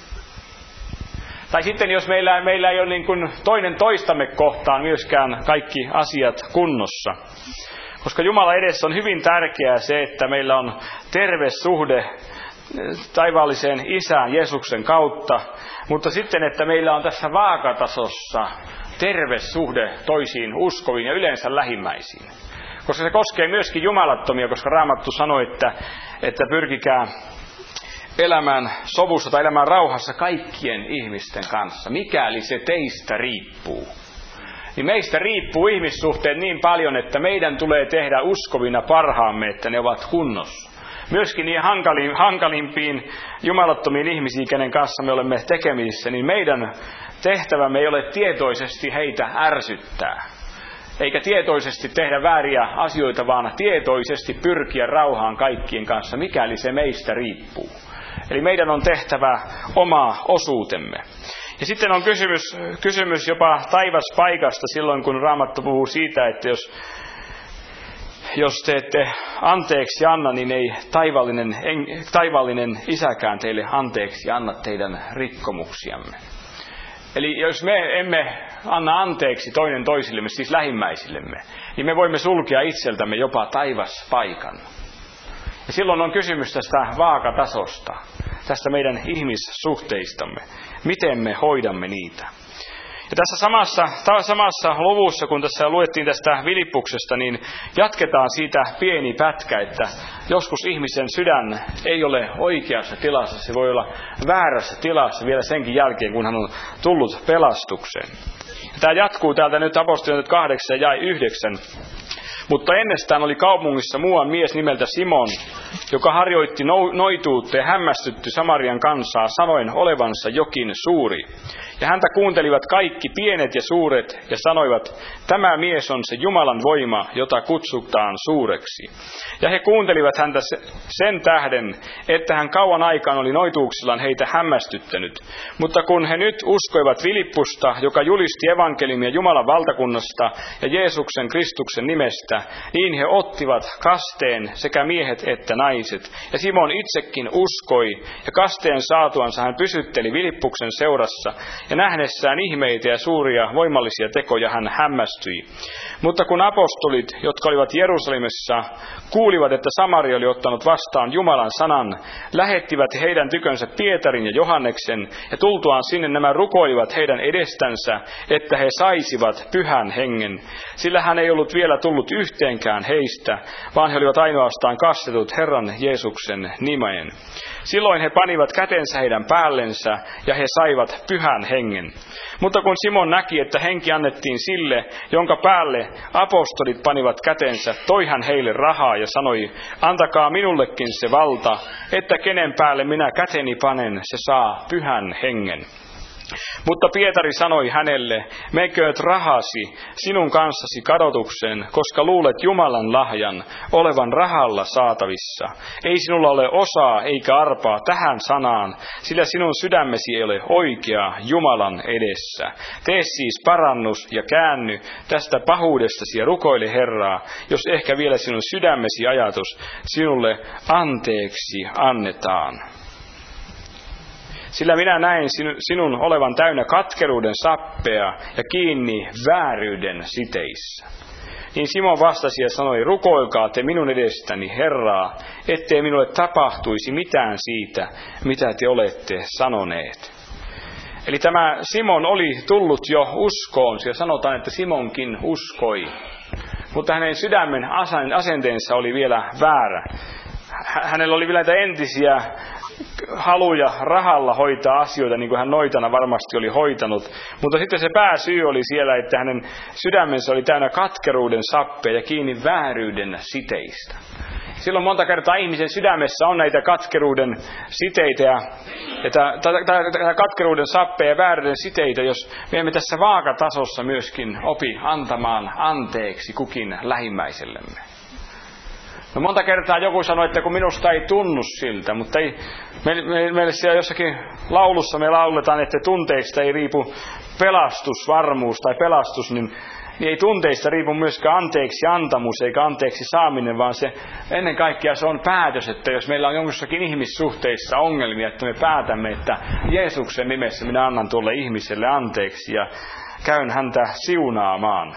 Tai sitten jos meillä, meillä ei ole niin kuin toinen toistamme kohtaan myöskään kaikki asiat kunnossa. Koska Jumala edessä on hyvin tärkeää se, että meillä on terve suhde taivaalliseen Isään Jeesuksen kautta, mutta sitten, että meillä on tässä vaakatasossa terve suhde toisiin uskoviin ja yleensä lähimmäisiin. Koska se koskee myöskin jumalattomia, koska Raamattu sanoi, että, että pyrkikää elämään sovussa tai elämään rauhassa kaikkien ihmisten kanssa, mikäli se teistä riippuu. Niin meistä riippuu ihmissuhteet niin paljon, että meidän tulee tehdä uskovina parhaamme, että ne ovat kunnossa. Myöskin niin hankalin, hankalimpiin jumalattomiin ihmisiin, kenen kanssa me olemme tekemisissä, niin meidän tehtävämme ei ole tietoisesti heitä ärsyttää. Eikä tietoisesti tehdä vääriä asioita, vaan tietoisesti pyrkiä rauhaan kaikkien kanssa, mikäli se meistä riippuu. Eli meidän on tehtävä oma osuutemme. Ja sitten on kysymys, kysymys jopa taivaspaikasta silloin, kun Raamattu puhuu siitä, että jos, jos te ette anteeksi anna, niin ei taivallinen, taivallinen isäkään teille anteeksi anna teidän rikkomuksiamme. Eli jos me emme anna anteeksi toinen toisillemme, siis lähimmäisillemme, niin me voimme sulkea itseltämme jopa taivaspaikan. Ja silloin on kysymys tästä vaakatasosta, tästä meidän ihmissuhteistamme. Miten me hoidamme niitä? Ja tässä samassa, samassa luvussa, kun tässä luettiin tästä Filippuksesta, niin jatketaan siitä pieni pätkä, että joskus ihmisen sydän ei ole oikeassa tilassa. Se voi olla väärässä tilassa vielä senkin jälkeen, kun hän on tullut pelastukseen. Ja tämä jatkuu täältä nyt apostolien kahdeksan ja yhdeksän. Mutta ennestään oli kaupungissa muuan mies nimeltä Simon, joka harjoitti noituutta ja hämmästytti Samarian kansaa sanoen olevansa jokin suuri. Ja häntä kuuntelivat kaikki pienet ja suuret ja sanoivat, tämä mies on se Jumalan voima, jota kutsutaan suureksi. Ja he kuuntelivat häntä sen tähden, että hän kauan aikaan oli noituuksillaan heitä hämmästyttänyt. Mutta kun he nyt uskoivat Filippusta, joka julisti evankeliumia Jumalan valtakunnasta ja Jeesuksen Kristuksen nimestä, niin he ottivat kasteen sekä miehet että naiset. Ja Simon itsekin uskoi, ja kasteen saatuansa hän pysytteli Filippuksen seurassa. ja nähdessään ihmeitä ja suuria voimallisia tekoja hän hämmästyi. Mutta kun apostolit, jotka olivat Jerusalemissa, kuulivat, että Samaria oli ottanut vastaan Jumalan sanan, lähettivät heidän tykönsä Pietarin ja Johanneksen, ja tultuaan sinne nämä rukoilivat heidän edestänsä, että he saisivat pyhän hengen. Sillä hän ei ollut vielä tullut yhteenkään heistä, vaan he olivat ainoastaan kastetut Herran Jeesuksen nimeen. Silloin he panivat kätensä heidän päällensä, ja he saivat pyhän hengen. Mutta kun Simon näki, että henki annettiin sille, jonka päälle apostolit panivat kätensä, toi hän heille rahaa ja sanoi, antakaa minullekin se valta, että kenen päälle minä käteni panen, se saa pyhän hengen. Mutta Pietari sanoi hänelle, mekööt rahasi sinun kanssasi kadotuksen, koska luulet Jumalan lahjan olevan rahalla saatavissa. Ei sinulla ole osaa eikä arpaa tähän sanaan, sillä sinun sydämesi ei ole oikea Jumalan edessä. Tee siis parannus ja käänny tästä pahuudestasi ja rukoile Herraa, jos ehkä vielä sinun sydämesi ajatus sinulle anteeksi annetaan. Sillä minä näen sinun olevan täynnä katkeruuden sappea ja kiinni vääryyden siteissä. Niin Simon vastasi ja sanoi, rukoilkaa te minun edestäni Herraa, ettei minulle tapahtuisi mitään siitä, mitä te olette sanoneet. Eli tämä Simon oli tullut jo uskoon, ja sanotaan, että Simonkin uskoi. Mutta hänen sydämen asenteensa oli vielä väärä. Hänellä oli vielä näitä entisiä haluja rahalla hoitaa asioita, niin kuin hän noitana varmasti oli hoitanut. Mutta sitten se pääsyy oli siellä, että hänen sydämensä oli täynnä katkeruuden sappea ja kiinni vääryyden siteistä. Silloin monta kertaa ihmisen sydämessä on näitä katkeruuden siteitä ja tämä katkeruuden sappea ja vääryyden siteitä, jos me emme tässä vaakatasossa myöskin opi antamaan anteeksi kukin lähimmäisellemme. No monta kertaa joku sanoi, että kun minusta ei tunnu siltä, mutta ei, meille me, me siellä jossakin laulussa me lauletaan, että tunteista ei riipu pelastus, varmuus tai pelastus, niin, niin ei tunteista riipu myöskään anteeksi antamus eikä anteeksi saaminen, vaan se ennen kaikkea se on päätös, että jos meillä on jossakin ihmissuhteissa ongelmia, että me päätämme, että Jeesuksen nimessä minä annan tuolle ihmiselle anteeksi ja käyn häntä siunaamaan.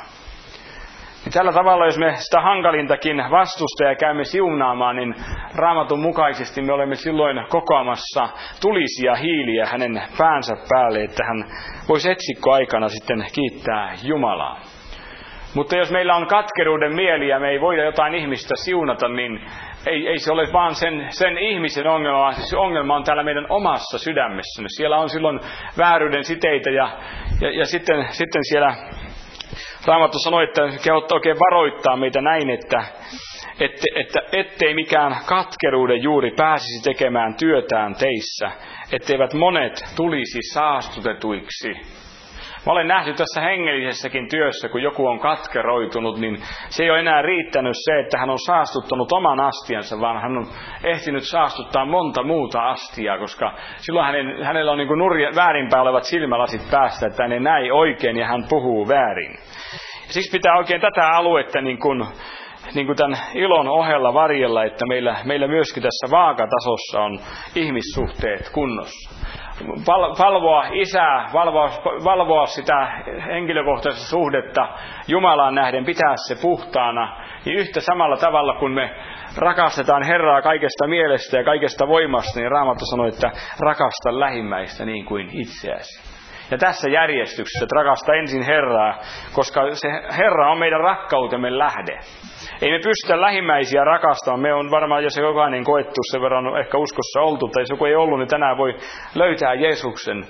Ja tällä tavalla, jos me sitä hankalintakin vastustajaa käymme siunaamaan, niin Raamatun mukaisesti me olemme silloin kokoamassa tulisia hiiliä hänen päänsä päälle, että hän voisi etsikkoaikana sitten kiittää Jumalaa. Mutta jos meillä on katkeruuden mieli ja me ei voida jotain ihmistä siunata, niin ei, ei se ole vaan sen, sen ihmisen ongelma, vaan se ongelma on täällä meidän omassa sydämessämme. Siellä on silloin vääryyden siteitä ja, ja, ja sitten, sitten siellä Raamattu sanoi, että kehottaa oikein varoittaa meitä näin, että, että, että ettei mikään katkeruuden juuri pääsisi tekemään työtään teissä, etteivät monet tulisi saastutetuiksi. Mä olen nähnyt tässä hengellisessäkin työssä, kun joku on katkeroitunut, niin se ei ole enää riittänyt se, että hän on saastuttanut oman astiansa, vaan hän on ehtinyt saastuttaa monta muuta astiaa, koska silloin hänen, hänellä on niin kuin nurja, väärinpäin olevat silmälasit päästä, että hän ei näe oikein ja hän puhuu väärin. Ja siksi pitää oikein tätä aluetta niin kuin, niin kuin tämän ilon ohella varjella, että meillä, meillä myöskin tässä vaakatasossa on ihmissuhteet kunnossa. Valvoa isää, valvoa, valvoa sitä henkilökohtaista suhdetta Jumalaan nähden, pitää se puhtaana, niin yhtä samalla tavalla kun me rakastetaan Herraa kaikesta mielestä ja kaikesta voimasta, niin Raamattu sanoi, että rakasta lähimmäistä niin kuin itseäsi. Ja tässä järjestyksessä, että rakasta ensin Herraa, koska se Herra on meidän rakkautemme lähde. Ei me pystytä lähimmäisiä rakastamaan. Me on varmaan, jos jokainen koettu sen verran ehkä uskossa oltu, tai jos joku ei ollut, niin tänään voi löytää Jeesuksen.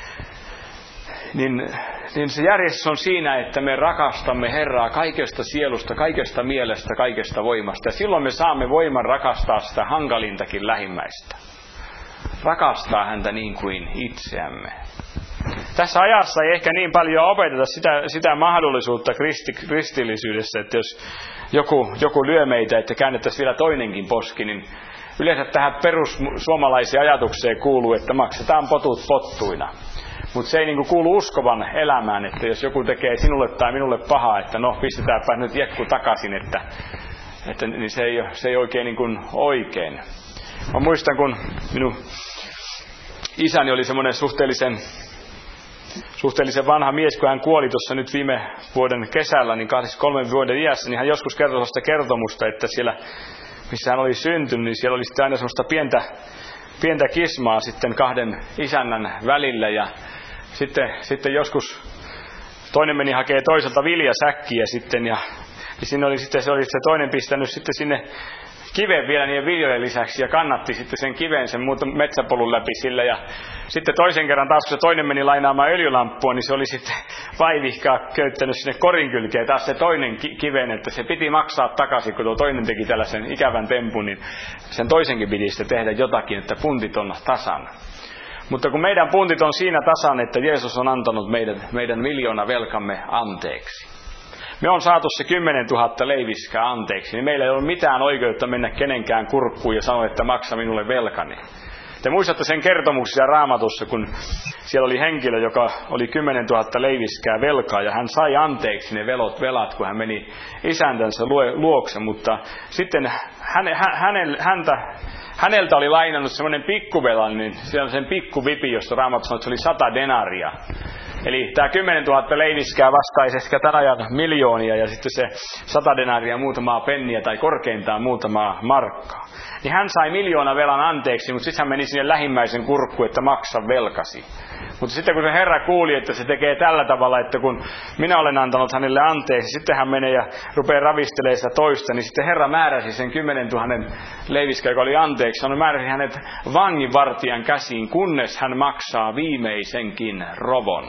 Niin, niin se järjestys on siinä, että me rakastamme Herraa kaikesta sielusta, kaikesta mielestä, kaikesta voimasta. Ja silloin me saamme voiman rakastaa sitä hankalintakin lähimmäistä. Rakastaa häntä niin kuin itseämme. Tässä ajassa ei ehkä niin paljon opeteta sitä, sitä mahdollisuutta kristi, kristillisyydessä, että jos joku, joku lyö meitä, että käännettäisiin vielä toinenkin poski, niin yleensä tähän perussuomalaiseen ajatukseen kuuluu, että maksetaan potut pottuina. Mutta se ei niinku kuulu uskovan elämään, että jos joku tekee sinulle tai minulle pahaa, että no pistetäänpä nyt jekku takaisin, että, että niin se, ei, se ei oikein niinku oikein. Mä muistan, kun minun isäni oli semmoinen suhteellisen suhteellisen vanha mies, kun hän kuoli tuossa nyt viime vuoden kesällä, niin kaksikymmentäkolme vuoden iässä, niin hän joskus kertoi sellaista kertomusta, että siellä, missä hän oli syntynyt, niin siellä oli sitten aina sellaista pientä, pientä kismaa sitten kahden isännän välillä, ja sitten, sitten joskus toinen meni hakee toiselta viljasäkkiä sitten, ja niin siinä oli sitten, se oli se toinen pistänyt sitten sinne kiven vielä niiden viljojen lisäksi ja kannatti sitten sen kiven sen muuten metsäpolun läpi sillä. Ja sitten toisen kerran taas, kun se toinen meni lainaamaan öljylamppua, niin se oli sitten vaivihkaa köyttänyt sinne korin kylkeen taas se toinen ki- kiven, että se piti maksaa takaisin, kun tuo toinen teki tällaisen ikävän tempun, niin sen toisenkin piti sitten tehdä jotakin, että puntit on tasan. Mutta kun meidän puntit on siinä tasan, että Jeesus on antanut meidän, meidän miljoona velkamme anteeksi. Me on saatu se kymmenen tuhatta leiviskää anteeksi, niin meillä ei ole mitään oikeutta mennä kenenkään kurkkuun ja sanoa, että maksa minulle velkani. Te muistatte sen kertomuksia Raamatussa, kun siellä oli henkilö, joka oli kymmenen tuhatta leiviskää velkaa, ja hän sai anteeksi ne velot, velat, kun hän meni isäntänsä luokse, mutta sitten häne, hänel, häntä, häneltä oli lainannut semmoinen pikkuvelan, niin siellä on sen pikkuvipi, josta Raamattu sanoi, että se oli sata denaria. Eli tämä kymmenen tuhatta leiviskää vastaisi ehkä tämän ajan miljoonia, ja sitten se sata denaria muutamaa penniä tai korkeintaan muutamaa markkaa. Niin hän sai miljoona velan anteeksi, mutta sitten hän meni sinne lähimmäisen kurkkuun, että maksa velkasi. Mutta sitten kun se Herra kuuli, että se tekee tällä tavalla, että kun minä olen antanut hänelle anteeksi, sitten hän menee ja rupeaa ravistelemaan sitä toista, niin sitten Herra määräsi sen kymmenen tuhannen leiviskää, joka oli anteeksi, hän määräsi hänet vanginvartijan käsiin, kunnes hän maksaa viimeisenkin rovon.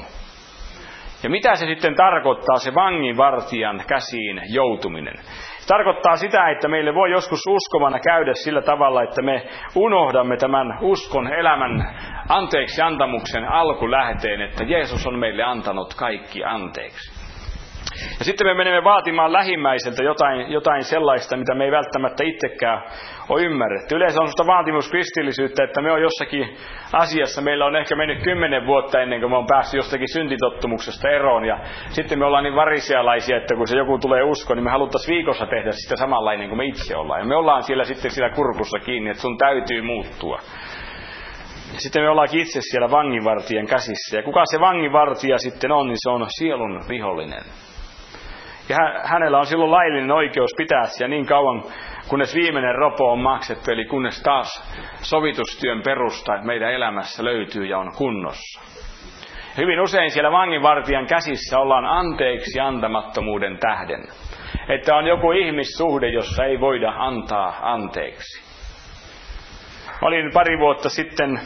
Ja mitä se sitten tarkoittaa, se vanginvartijan käsiin joutuminen? Se tarkoittaa sitä, että meille voi joskus uskovana käydä sillä tavalla, että me unohdamme tämän uskon elämän anteeksi antamuksen alkulähteen, että Jeesus on meille antanut kaikki anteeksi. Ja sitten me menemme vaatimaan lähimmäiseltä jotain, jotain sellaista, mitä me ei välttämättä itsekään ole ymmärretty. Yleensä on sellaista vaatimuskristillisyyttä, että me on jossakin asiassa, meillä on ehkä mennyt kymmenen vuotta ennen kuin me on päässyt jostakin syntitottumuksesta eroon. Ja sitten me ollaan niin varisialaisia, että kun se joku tulee usko, niin me haluttaisiin viikossa tehdä sitä samanlainen kuin me itse ollaan. Ja me ollaan siellä sitten siellä kurkussa kiinni, että sun täytyy muuttua. Ja sitten me ollaankin itse siellä vanginvartijan käsissä. Ja kuka se vanginvartija sitten on, niin se on sielun vihollinen. Ja hänellä on silloin laillinen oikeus pitää siellä niin kauan, kunnes viimeinen ropo on maksettu, eli kunnes taas sovitustyön perusta meidän elämässä löytyy ja on kunnossa. Hyvin usein siellä vanginvartijan käsissä ollaan anteeksi antamattomuuden tähden. Että on joku ihmissuhde, jossa ei voida antaa anteeksi. Olin pari vuotta sitten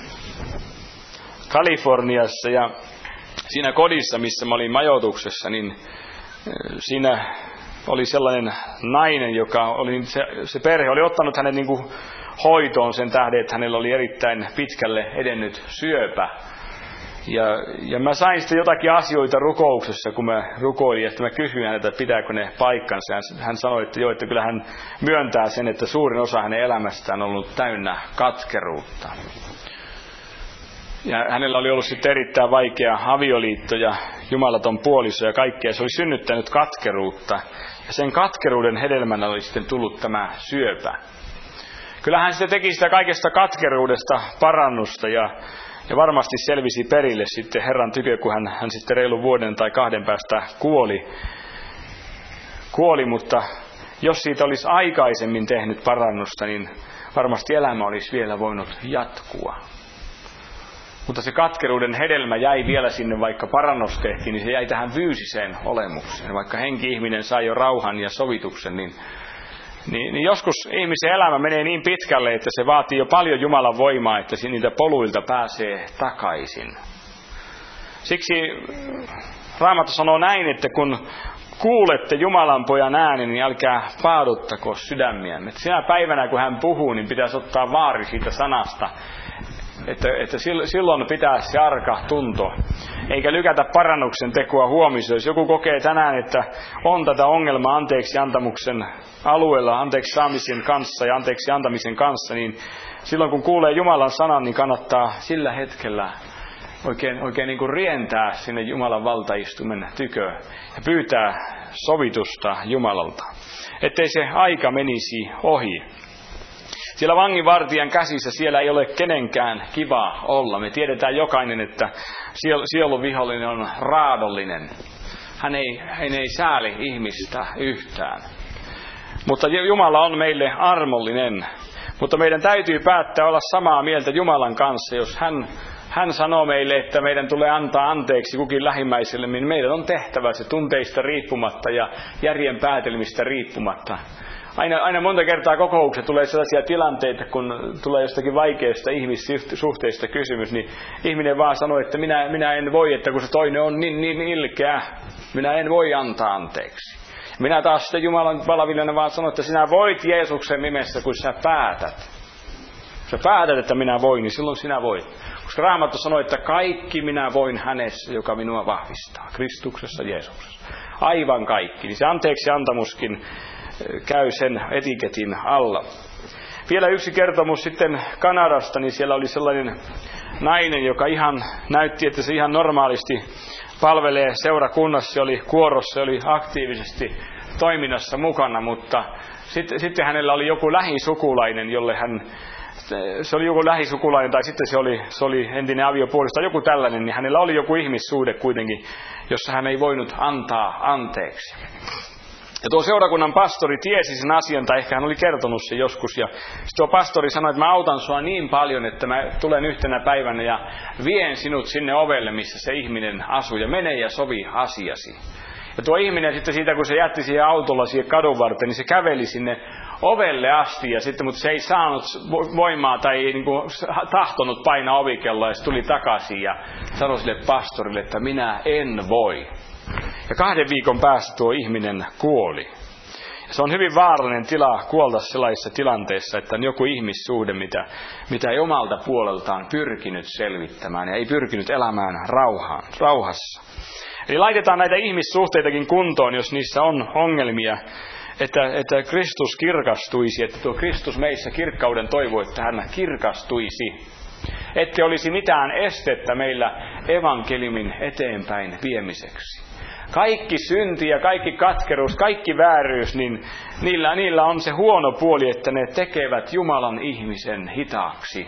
Kaliforniassa ja siinä kodissa, missä mä olin majoituksessa, niin siinä oli sellainen nainen, joka oli, se, se perhe oli ottanut hänet niin kuin hoitoon sen tähden, että hänellä oli erittäin pitkälle edennyt syöpä. Ja, ja mä sain sitten jotakin asioita rukouksessa, kun mä rukoilin, että mä kysyin häneltä, että pitääkö ne paikkansa. Hän sanoi, että joo, että kyllä hän myöntää sen, että suurin osa hänen elämästään on ollut täynnä katkeruutta. Ja hänellä oli ollut sitten erittäin vaikea avioliitto ja jumalaton puoliso ja kaikkea. Se oli synnyttänyt katkeruutta. Ja sen katkeruuden hedelmänä oli sitten tullut tämä syöpä. Kyllähän hän sitten teki sitä kaikesta katkeruudesta parannusta ja, ja varmasti selvisi perille sitten Herran tykö, kun hän, hän sitten reilun vuoden tai kahden päästä kuoli. Kuoli, mutta jos siitä olisi aikaisemmin tehnyt parannusta, niin varmasti elämä olisi vielä voinut jatkua. Mutta se katkeruuden hedelmä jäi vielä sinne, vaikka parannus tehtiin, niin se jäi tähän fyysiseen olemukseen. Vaikka henki-ihminen sai jo rauhan ja sovituksen, niin, niin, niin joskus ihmisen elämä menee niin pitkälle, että se vaatii jo paljon Jumalan voimaa, että niitä poluilta pääsee takaisin. Siksi Raamattu sanoo näin, että kun kuulette Jumalan pojan äänen, niin älkää paaduttako sydämiänne. Sinä päivänä, kun hän puhuu, niin pitäisi ottaa vaari siitä sanasta. Että, että silloin pitää se arka tunto, eikä lykätä parannuksen tekoa huomiseen. Jos joku kokee tänään, että on tätä ongelmaa anteeksi antamuksen alueella, anteeksi saamisen kanssa ja anteeksi antamisen kanssa, niin silloin kun kuulee Jumalan sanan, niin kannattaa sillä hetkellä oikein, oikein niin kuin rientää sinne Jumalan valtaistumen tykö ja pyytää sovitusta Jumalalta, ettei se aika menisi ohi. Siellä vanginvartijan käsissä siellä ei ole kenenkään kiva olla. Me tiedetään jokainen, että sielun vihollinen on raadollinen. Hän ei, hän ei sääli ihmistä yhtään. Mutta Jumala on meille armollinen. Mutta meidän täytyy päättää olla samaa mieltä Jumalan kanssa. Jos hän, hän sanoo meille, että meidän tulee antaa anteeksi kukin lähimmäiselle, niin meidän on tehtävä se tunteista riippumatta ja järjen päätelmistä riippumatta. Aina, aina monta kertaa kokouksessa tulee sellaisia tilanteita, kun tulee jostakin vaikeasta ihmissuhteista kysymys, niin ihminen vaan sanoo, että minä, minä en voi, että kun se toinen on niin, niin ilkeä, minä en voi antaa anteeksi. Minä taas sitten Jumalan palvelijana vaan sanon, että sinä voit Jeesuksen nimessä, kun sä päätät. Kun sä päätät, että minä voin, niin silloin sinä voit. Koska Raamattu sanoo, että kaikki minä voin hänessä, joka minua vahvistaa. Kristuksessa, Jeesuksessa. Aivan kaikki. Niin se anteeksi antamuskin käy sen etiketin alla. Vielä yksi kertomus sitten Kanadasta, niin siellä oli sellainen nainen, joka ihan näytti, että se ihan normaalisti palvelee seurakunnassa, se oli kuorossa, oli aktiivisesti toiminnassa mukana, mutta sitten, sitten hänellä oli joku lähisukulainen, jolle hän, se oli joku lähisukulainen tai sitten se oli, se oli entinen aviopuoliso tai joku tällainen, niin hänellä oli joku ihmissuhde kuitenkin, jossa hän ei voinut antaa anteeksi. Ja tuo seurakunnan pastori tiesi sen asian, tai ehkä hän oli kertonut sen joskus, ja tuo pastori sanoi, että mä autan sua niin paljon, että mä tulen yhtenä päivänä ja vien sinut sinne ovelle, missä se ihminen asuu, ja mene ja sovi asiasi. Ja tuo ihminen sitten siitä, kun se jätti siihen autolla siihen kadun varten, niin se käveli sinne ovelle asti, ja sitten, mutta se ei saanut voimaa tai ei niin kuin tahtonut painaa ovikelloa, ja se tuli takaisin ja sanoi sille pastorille, että minä en voi. Ja kahden viikon päästä tuo ihminen kuoli. Ja se on hyvin vaarallinen tila kuolla sellaisessa tilanteessa, että on joku ihmissuhde, mitä, mitä ei omalta puoleltaan pyrkinyt selvittämään ja ei pyrkinyt elämään rauhaan, rauhassa. Eli laitetaan näitä ihmissuhteitakin kuntoon, jos niissä on ongelmia, että, että Kristus kirkastuisi, että tuo Kristus meissä kirkkauden toivoo, että hän kirkastuisi. Ette olisi mitään estettä meillä evankeliumin eteenpäin viemiseksi. Kaikki synti ja kaikki katkeruus, kaikki vääryys, niin niillä, niillä on se huono puoli, että ne tekevät Jumalan ihmisen hitaaksi.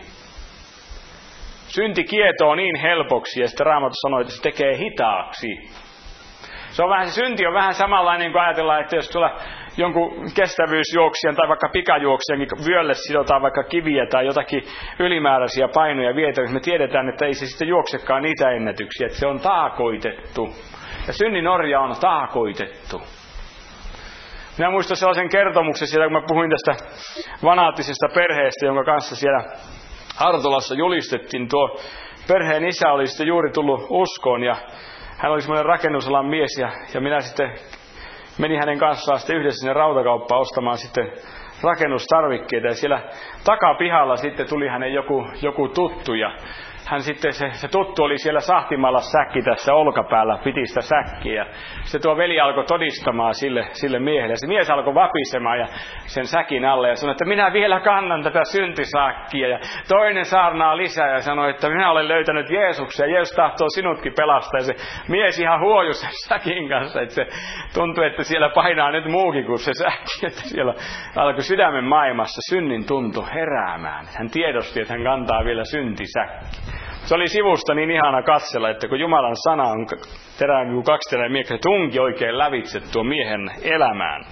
Synti kietoo niin helpoksi ja sitten Raamattu sanoo, että se tekee hitaaksi. Se on vähän, se synti on vähän samanlainen kuin ajatellaan, että jos tuolla jonkun kestävyysjuoksijan tai vaikka pikajuoksijankin vyölle sidotaan vaikka kiviä tai jotakin ylimääräisiä painoja vietävissä, me tiedetään, että ei se sitten juoksekaan niitä ennätyksiä, että se on taakoitettu. Ja synnin orja on taakoitettu. Minä muistan sellaisen kertomuksen siellä, kun mä puhuin tästä vanaattisesta perheestä, jonka kanssa siellä Hartolassa julistettiin. Tuo perheen isä oli sitten juuri tullut uskoon ja hän oli semmoinen rakennusalan mies ja, ja minä sitten menin hänen kanssaan sitten yhdessä sinne rautakauppaan ostamaan sitten rakennustarvikkeita. Ja siellä takapihalla sitten tuli hänen joku, joku tuttu ja hän sitten, se, se tuttu oli siellä sahtimalla säkki tässä olkapäällä, piti sitä säkkiä. Ja sitten tuo veli alkoi todistamaan sille, sille miehelle. Se mies alkoi vapisemaan ja sen säkin alle ja sanoi, että minä vielä kannan tätä syntisakkia. Ja toinen saarnaa lisää ja sanoi, että minä olen löytänyt Jeesuksen ja Jeesus tahtoo sinutkin pelastaa. Ja se mies ihan huojui sen säkin kanssa, että se tuntui, että siellä painaa nyt muukin kuin se säkki. Että siellä alkoi sydämen maailmassa synnin tuntu heräämään. Hän tiedosti, että hän kantaa vielä syntisäkki. Se oli sivusta niin ihana katsella, että kun Jumalan sana on terään kuin kaksiteräinen miekka, se tunki oikein lävitse tuo miehen elämään.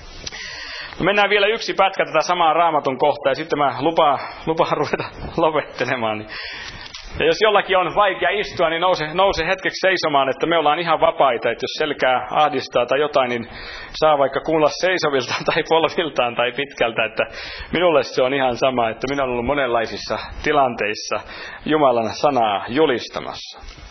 No mennään vielä yksi pätkä tätä samaa Raamatun kohtaa ja sitten mä lupaan, lupaan ruveta lopettelemaan. Ja jos jollakin on vaikea istua, niin nouse, nouse hetkeksi seisomaan, että me ollaan ihan vapaita, että jos selkää ahdistaa tai jotain, niin saa vaikka kuulla seisoviltaan tai polviltaan tai pitkältä, että minulle se on ihan sama, että minä olen ollut monenlaisissa tilanteissa Jumalan sanaa julistamassa.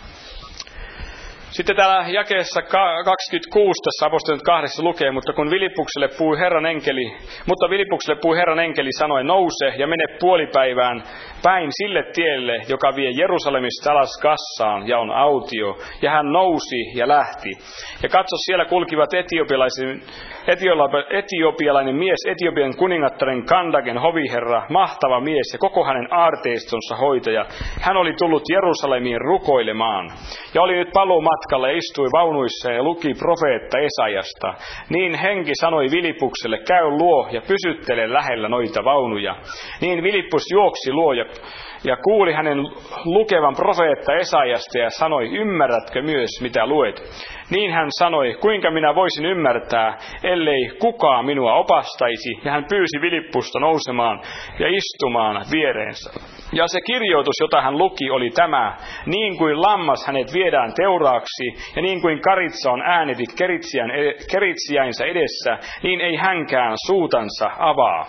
Sitten täällä jakeessa kaksikymmentäkuusi tässä apostolien kahdessa lukee, mutta kun Vilippukselle puhui Herran enkeli, mutta Vilippukselle puhui Herran enkeli sanoi, nouse ja mene puolipäivään päin sille tielle, joka vie Jerusalemista alas Gassaan ja on autio. Ja hän nousi ja lähti. Ja katso, siellä kulkivat etiopialaisen, etiopialainen mies, Etiopian kuningattaren Kandagen hoviherra, mahtava mies ja koko hänen aarteistonsa hoitaja. Hän oli tullut Jerusalemiin rukoilemaan. Ja oli nyt paluumatkalla ja istui vaunuissa ja luki profeetta Esaiasta. Niin henki sanoi Vilippukselle, käy luo ja pysyttele lähellä noita vaunuja. Niin Vilippus juoksi luo ja, ja kuuli hänen lukevan profeetta Esaiasta ja sanoi, ymmärrätkö myös mitä luet? Niin hän sanoi, kuinka minä voisin ymmärtää, ellei kukaan minua opastaisi. Ja hän pyysi Vilippusta nousemaan ja istumaan viereensä. Ja se kirjoitus, jota hän luki, oli tämä, niin kuin lammas hänet viedään teuraaksi, ja niin kuin karitsa on äänetit keritsiäinsä edessä, niin ei hänkään suutansa avaa.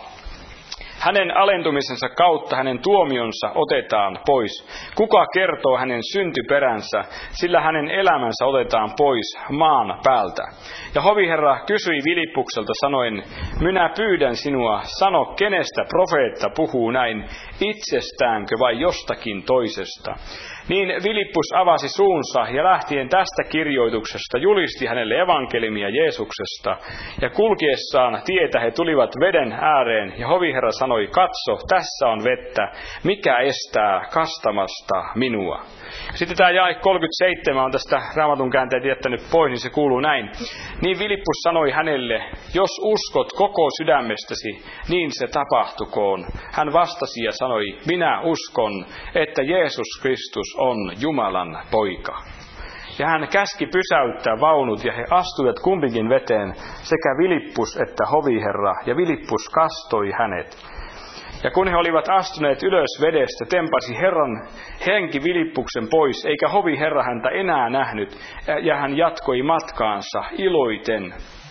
Hänen alentumisensa kautta hänen tuomionsa otetaan pois. Kuka kertoo hänen syntyperänsä, sillä hänen elämänsä otetaan pois maan päältä. Ja hoviherra kysyi Vilippukselta sanoen, minä pyydän sinua, sano kenestä profeetta puhuu näin, itsestäänkö vai jostakin toisesta. Niin Vilippus avasi suunsa ja lähtien tästä kirjoituksesta julisti hänelle evankeliumia Jeesuksesta. Ja kulkiessaan tietä he tulivat veden ääreen ja hoviherra sanoi, katso, tässä on vettä, mikä estää kastamasta minua. Sitten tämä jae kolmekymmentäseitsemän on tästä Raamatun käänteet jättänyt pois, niin se kuuluu näin. Niin Vilippus sanoi hänelle, jos uskot koko sydämestäsi, niin se tapahtukoon. Hän vastasi ja sanoi, minä uskon, että Jeesus Kristus on Jumalan poika. Ja hän käski pysäyttää vaunut ja he astuivat kumpikin veteen, sekä Vilippus että hoviherra, ja Vilippus kastoi hänet. Ja kun he olivat astuneet ylös vedestä, tempasi Herran henki Vilippuksen pois, eikä hoviherra häntä enää nähnyt, ja hän jatkoi matkaansa iloiten.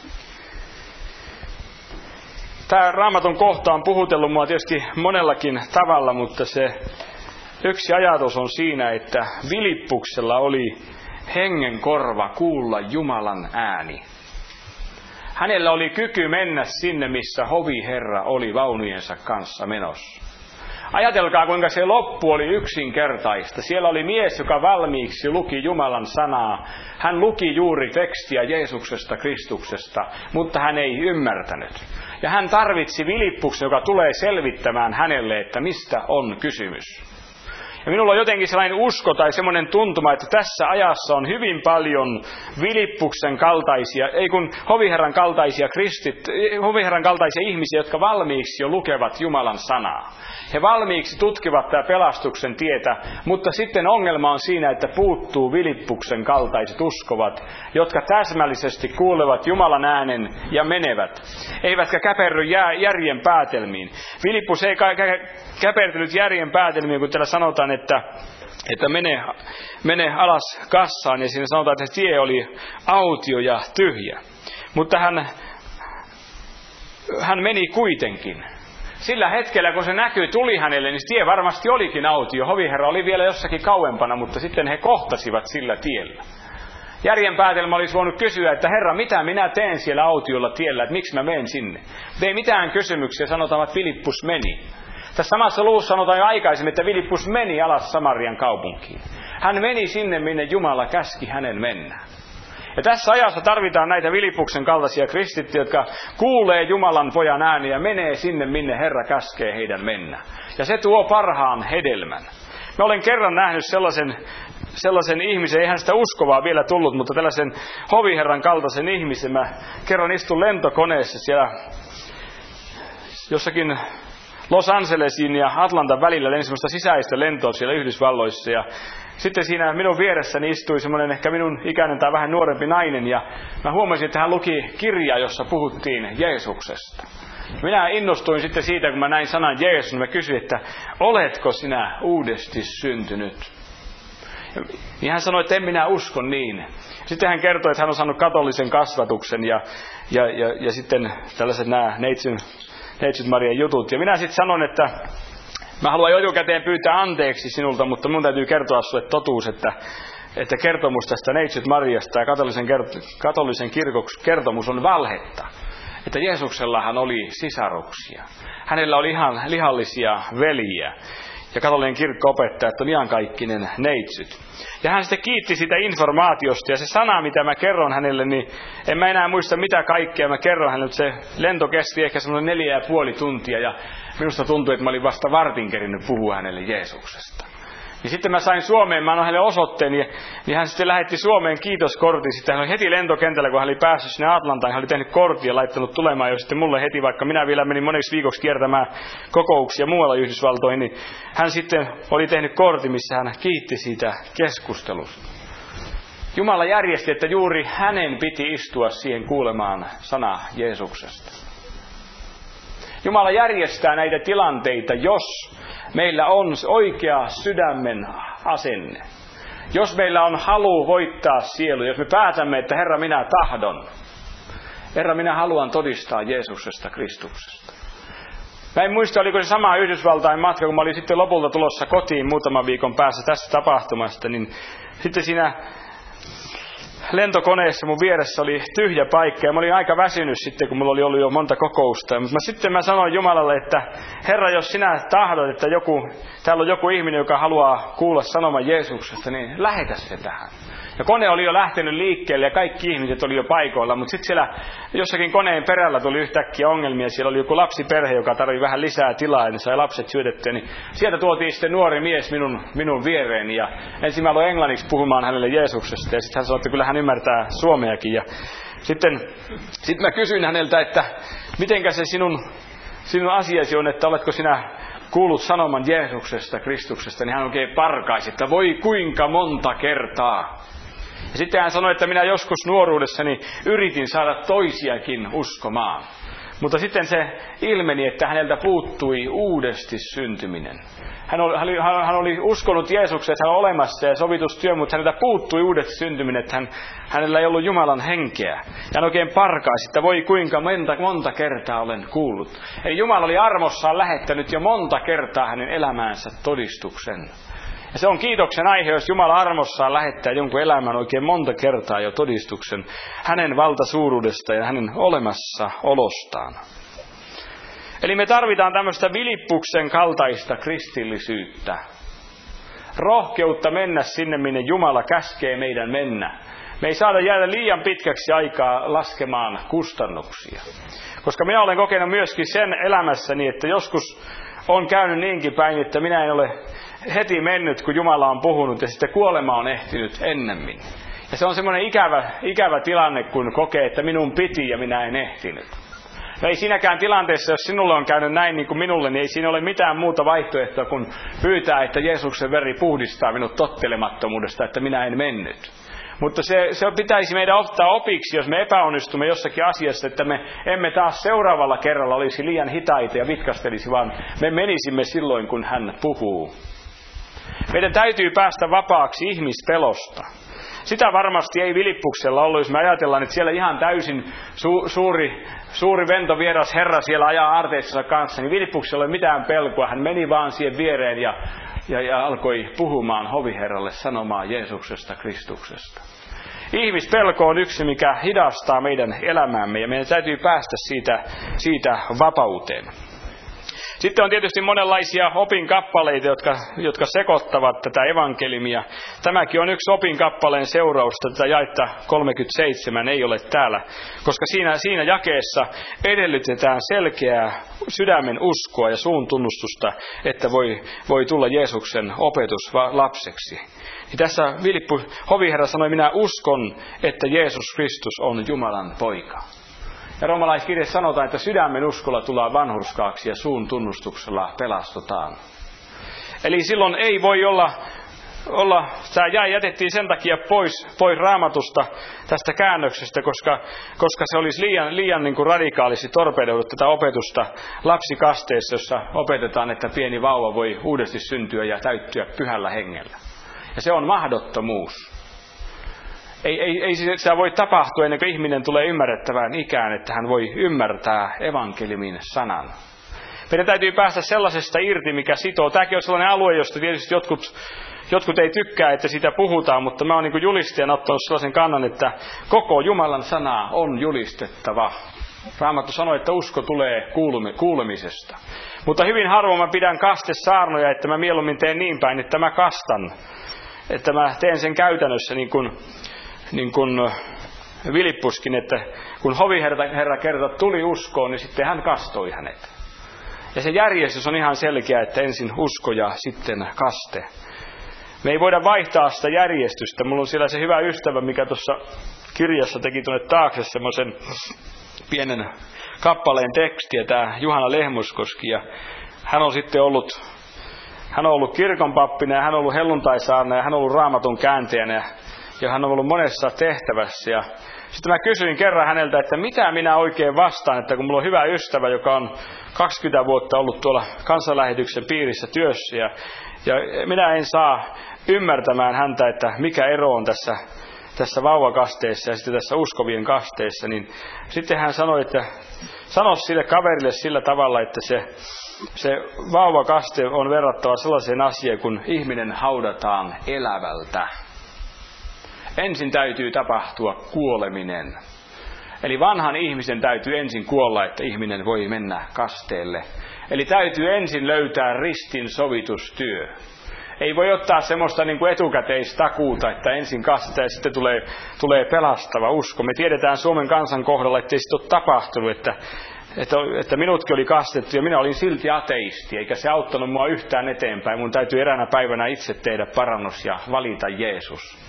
Tämä Raamatun kohta on puhutellut mua tietysti monellakin tavalla, mutta se yksi ajatus on siinä, että Vilippuksella oli hengen korva kuulla Jumalan ääni. Hänellä oli kyky mennä sinne, missä hoviherra oli vaunujensa kanssa menossa. Ajatelkaa, kuinka se loppu oli yksinkertaista. Siellä oli mies, joka valmiiksi luki Jumalan sanaa. Hän luki juuri tekstiä Jeesuksesta, Kristuksesta, mutta hän ei ymmärtänyt. Ja hän tarvitsi Vilippuksen, joka tulee selvittämään hänelle, että mistä on kysymys. Ja minulla on jotenkin sellainen usko tai semmoinen tuntuma, että tässä ajassa on hyvin paljon Vilippuksen kaltaisia, ei kun hoviherran kaltaisia kristit, hoviherran kaltaisia ihmisiä, jotka valmiiksi jo lukevat Jumalan sanaa. He valmiiksi tutkivat tämä pelastuksen tietä, mutta sitten ongelma on siinä, että puuttuu Vilippuksen kaltaiset uskovat, jotka täsmällisesti kuulevat Jumalan äänen ja menevät, eivätkä käperry järjen päätelmiin. Vilippus ei käpertynyt järjen päätelmiin, kun täällä sanotaan, että, että mene, mene alas Gassaan, ja siinä sanotaan, että tie oli autio ja tyhjä. Mutta hän, hän meni kuitenkin. Sillä hetkellä, kun se näkyi, tuli hänelle, niin tie varmasti olikin autio. Hoviherra oli vielä jossakin kauempana, mutta sitten he kohtasivat sillä tiellä. Järjen päätelmä olisi voinut kysyä, että Herra, mitä minä teen siellä autiolla tiellä, että miksi mä menen sinne? Ei mitään kysymyksiä, sanotaan, että Vilippus meni. Tässä samassa luvussa sanotaan jo aikaisemmin, että Vilippus meni alas Samarian kaupunkiin. Hän meni sinne, minne Jumala käski hänen mennä. Ja tässä ajassa tarvitaan näitä Vilippuksen kaltaisia kristittyjä, jotka kuulee Jumalan pojan ääni ja menee sinne, minne Herra käskee heidän mennä. Ja se tuo parhaan hedelmän. Mä olen kerran nähnyt sellaisen, sellaisen ihmisen, eihän sitä uskovaa vielä tullut, mutta tällaisen hoviherran kaltaisen ihmisen. Mä kerran istun lentokoneessa siellä jossakin Los Angelesin ja Atlantan välillä, lensin semmoista sisäistä lentoa siellä Yhdysvalloissa. Ja sitten siinä minun vieressäni istui semmoinen ehkä minun ikäinen tai vähän nuorempi nainen. Ja mä huomasin, että hän luki kirjaa, jossa puhuttiin Jeesuksesta. Minä innostuin sitten siitä, kun mä näin sanan Jeesus, niin mä kysyin, että oletko sinä uudesti syntynyt? Ja hän sanoi, että en minä usko niin. Sitten hän kertoi, että hän on saanut katolisen kasvatuksen ja, ja, ja, ja sitten tällaiset nämä neitsyt, neitsyt Marian jutut. Ja minä sitten sanon, että mä haluan jo etukäteen pyytää anteeksi sinulta, mutta mun täytyy kertoa sulle totuus, että, että kertomus tästä neitsyt Mariasta ja katolisen, katolisen kirkoks, kertomus on valhetta. Että Jeesuksellahan oli sisaruksia. Hänellä oli ihan lihallisia veljiä. ja katolinen kirkko opettaa, että on iankaikkinen neitsyt. Ja hän sitten kiitti sitä informaatiosta, ja se sana, mitä mä kerron hänelle, niin en mä enää muista mitä kaikkea mä kerron hänelle, mutta se lento kesti ehkä semmoinen neljä ja puoli tuntia, ja minusta tuntui, että mä olin vasta vartin kerinyt puhua hänelle Jeesuksesta. Ja sitten mä sain Suomeen, mä annoin hänelle osoitteen, ja, niin hän sitten lähetti Suomeen kiitoskortin. Sitten hän oli heti lentokentällä, kun hän oli päässyt sinne Atlantaan, hän oli tehnyt kortin ja laittanut tulemaan jo sitten mulle heti, vaikka minä vielä menin moneksi viikoksi kiertämään kokouksia muualla Yhdysvaltoihin, niin hän sitten oli tehnyt kortin, missä hän kiitti siitä keskustelusta. Jumala järjesti, että juuri hänen piti istua siihen kuulemaan sana Jeesuksesta. Jumala järjestää näitä tilanteita, jos meillä on oikea sydämen asenne. Jos meillä on halu voittaa sielu, jos me päätämme, että Herra, minä tahdon. Herra, minä haluan todistaa Jeesuksesta, Kristuksesta. Mä en muista, oliko se sama Yhdysvaltain matka, kun mä olin sitten lopulta tulossa kotiin muutaman viikon päässä tästä tapahtumasta, niin sitten siinä lentokoneessa mun vieressä oli tyhjä paikka ja mä olin aika väsynyt sitten, kun mulla oli ollut jo monta kokousta. Mutta sitten mä sanoin Jumalalle, että Herra, jos sinä tahdot, että joku, täällä on joku ihminen, joka haluaa kuulla sanoman Jeesuksesta, niin lähetä se tähän. Ja kone oli jo lähtenyt liikkeelle ja kaikki ihmiset oli jo paikoilla, mutta sitten siellä jossakin koneen perällä tuli yhtäkkiä ongelmia. Siellä oli joku lapsiperhe, joka tarvitsi vähän lisää tilaa ja ne sai lapset syötettyä. Niin sieltä tuotiin sitten nuori mies minun, minun viereeni ja ensin mä aloin englanniksi puhumaan hänelle Jeesuksesta ja sitten hän sanoi, että kyllä hän ymmärtää suomeakin. Ja sitten sit mä kysyin häneltä, että mitenkä se sinun, sinun asiasi on, että oletko sinä kuullut sanoman Jeesuksesta, Kristuksesta, niin hän oikein parkaisi, että voi kuinka monta kertaa. Ja sitten hän sanoi, että minä joskus nuoruudessani yritin saada toisiakin uskomaan. Mutta sitten se ilmeni, että häneltä puuttui uudesti syntyminen. Hän oli, hän oli uskonut Jeesukseen, että hän on olemassa ja sovitustyö, mutta häneltä puuttui uudesti syntyminen, että hän, hänellä ei ollut Jumalan henkeä. Ja hän oikein parkaisi, että voi kuinka monta, monta kertaa olen kuullut. Eli Jumala oli armossaan lähettänyt jo monta kertaa hänen elämäänsä todistuksen. Ja se on kiitoksen aihe, jos Jumala armossaan lähettää jonkun elämän oikein monta kertaa jo todistuksen hänen valtasuuruudesta ja hänen olemassaolostaan. Eli me tarvitaan tämmöistä Filippuksen kaltaista kristillisyyttä. Rohkeutta mennä sinne, minne Jumala käskee meidän mennä. Me ei saada jäädä liian pitkäksi aikaa laskemaan kustannuksia. Koska minä olen kokenut myöskin sen elämässäni, että joskus on käynyt niinkin päin, että minä en ole heti mennyt, kun Jumala on puhunut, ja sitten kuolema on ehtinyt ennemmin. Ja se on semmoinen ikävä, ikävä tilanne, kun kokee, että minun piti ja minä en ehtinyt. No ei siinäkään tilanteessa, jos sinulle on käynyt näin niin kuin minulle, niin ei siinä ole mitään muuta vaihtoehtoa kuin pyytää, että Jeesuksen veri puhdistaa minut tottelemattomuudesta, että minä en mennyt. Mutta se, se pitäisi meidän ottaa opiksi, jos me epäonnistumme jossakin asiassa, että me emme taas seuraavalla kerralla olisi liian hitaita ja vitkastelisi, vaan me menisimme silloin, kun hän puhuu. Meidän täytyy päästä vapaaksi ihmispelosta. Sitä varmasti ei Filippuksella ollut, jos me ajatellaan, että siellä ihan täysin su- suuri, suuri ventovieras herra siellä ajaa aarteissansa kanssa, niin Filippuksella ei ole mitään pelkoa. Hän meni vaan siihen viereen ja, ja, ja alkoi puhumaan hoviherralle sanomaan Jeesuksesta, Kristuksesta. Ihmispelko on yksi, mikä hidastaa meidän elämäämme ja meidän täytyy päästä siitä, siitä vapauteen. Sitten on tietysti monenlaisia opinkappaleita, jotka, jotka sekoittavat tätä evankeliumia. Tämäkin on yksi opinkappaleen seurausta, tätä jaetta kolmekymmentäseitsemän ei ole täällä, koska siinä, siinä jakeessa edellytetään selkeää sydämen uskoa ja suun tunnustusta, että voi, voi tulla Jeesuksen opetuslapseksi. Ja tässä Filippu hoviherra sanoi, minä uskon, että Jeesus Kristus on Jumalan poika. Ja roomalaiskirjassa sanotaan, että sydämen uskolla tullaan vanhurskaaksi ja suun tunnustuksella pelastutaan. Eli silloin ei voi olla, olla tämä jäi jätettiin sen takia pois, pois Raamatusta tästä käännöksestä, koska, koska se olisi liian, liian niin kuin radikaalisti torpedoidut tätä opetusta lapsikasteessa, jossa opetetaan, että pieni vauva voi uudesti syntyä ja täyttyä pyhällä hengellä. Ja se on mahdottomuus. Ei, ei, ei sitä voi tapahtua ennen kuin ihminen tulee ymmärrettävään ikään, että hän voi ymmärtää evankeliumin sanan. Meidän täytyy päästä sellaisesta irti, mikä sitoo. Tämäkin on sellainen alue, josta tietysti jotkut, jotkut ei tykkää, että sitä puhutaan, mutta mä oon niin kuin julistajana ottanut sellaisen kannan, että koko Jumalan sanaa on julistettava. Raamattu sanoo, että usko tulee kuulemisesta. Mutta hyvin harvoin mä pidän kastesaarnoja, että mä mieluummin teen niin päin, että mä kastan. Että mä teen sen käytännössä niin kuin, niin kuin Filippuskin, että kun hoviherra kerta tuli uskoon, niin sitten hän kastoi hänet. Ja se järjestys on ihan selkeä, että ensin usko ja sitten kaste. Me ei voida vaihtaa sitä järjestystä. Mulla on siellä se hyvä ystävä, mikä tuossa kirjassa teki tuonne taakse semmoisen pienen kappaleen tekstiä, tämä Juhana Lehmuskoski. Ja hän on sitten ollut, hän on ollut kirkonpappina ja hän on ollut helluntaisaarna ja hän on ollut raamatun kääntäjänä ja hän on ollut monessa tehtävässä. Ja sitten mä kysyin kerran häneltä, että mitä minä oikein vastaan, että kun mulla on hyvä ystävä, joka on kaksikymmentä vuotta ollut tuolla kansanlähetyksen piirissä työssä ja, ja minä en saa ymmärtämään häntä, että mikä ero on tässä, tässä vauvakasteessa ja sitten tässä uskovien kasteessa, niin sitten hän sanoi, että sano sille kaverille sillä tavalla, että se, se vauvakaste on verrattava sellaiseen asiaan, kun ihminen haudataan elävältä. Ensin täytyy tapahtua kuoleminen. Eli vanhan ihmisen täytyy ensin kuolla, että ihminen voi mennä kasteelle. Eli täytyy ensin löytää ristin sovitustyö. Ei voi ottaa semmoista niin kuin etukäteistakuuta, että ensin kastetaan ja sitten tulee, tulee pelastava usko. Me tiedetään Suomen kansan kohdalla, ettei sitä ole tapahtunut, että, että, että minutkin oli kastettu ja minä olin silti ateisti, eikä se auttanut mua yhtään eteenpäin. Mun täytyy eräänä päivänä itse tehdä parannus ja valita Jeesus.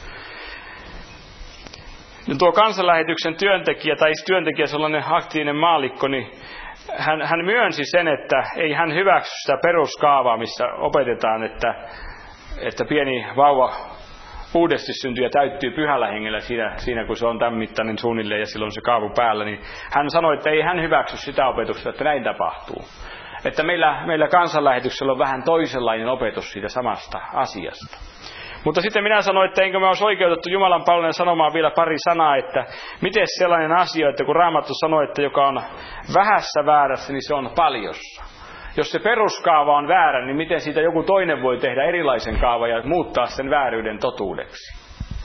Ja tuo kansanlähetyksen työntekijä, tai työntekijä sellainen aktiivinen maallikko, niin hän, hän myönsi sen, että ei hän hyväksy sitä peruskaavaa, missä opetetaan, että, että pieni vauva uudesti syntyy ja täyttyy pyhällä hengellä siinä, siinä, kun se on tämän mittainen suunnilleen ja silloin se kaavu päällä. Niin hän sanoi, että ei hän hyväksy sitä opetusta, että näin tapahtuu. Että meillä, meillä kansanlähetyksellä on vähän toisenlainen opetus siitä samasta asiasta. Mutta sitten minä sanoin, että enkö me olisi oikeutettu Jumalan palvelun sanomaan vielä pari sanaa, että miten sellainen asia, että kun Raamattu sanoo, että joka on vähässä väärässä, niin se on paljossa. Jos se peruskaava on väärä, niin miten siitä joku toinen voi tehdä erilaisen kaavan ja muuttaa sen vääryyden totuudeksi?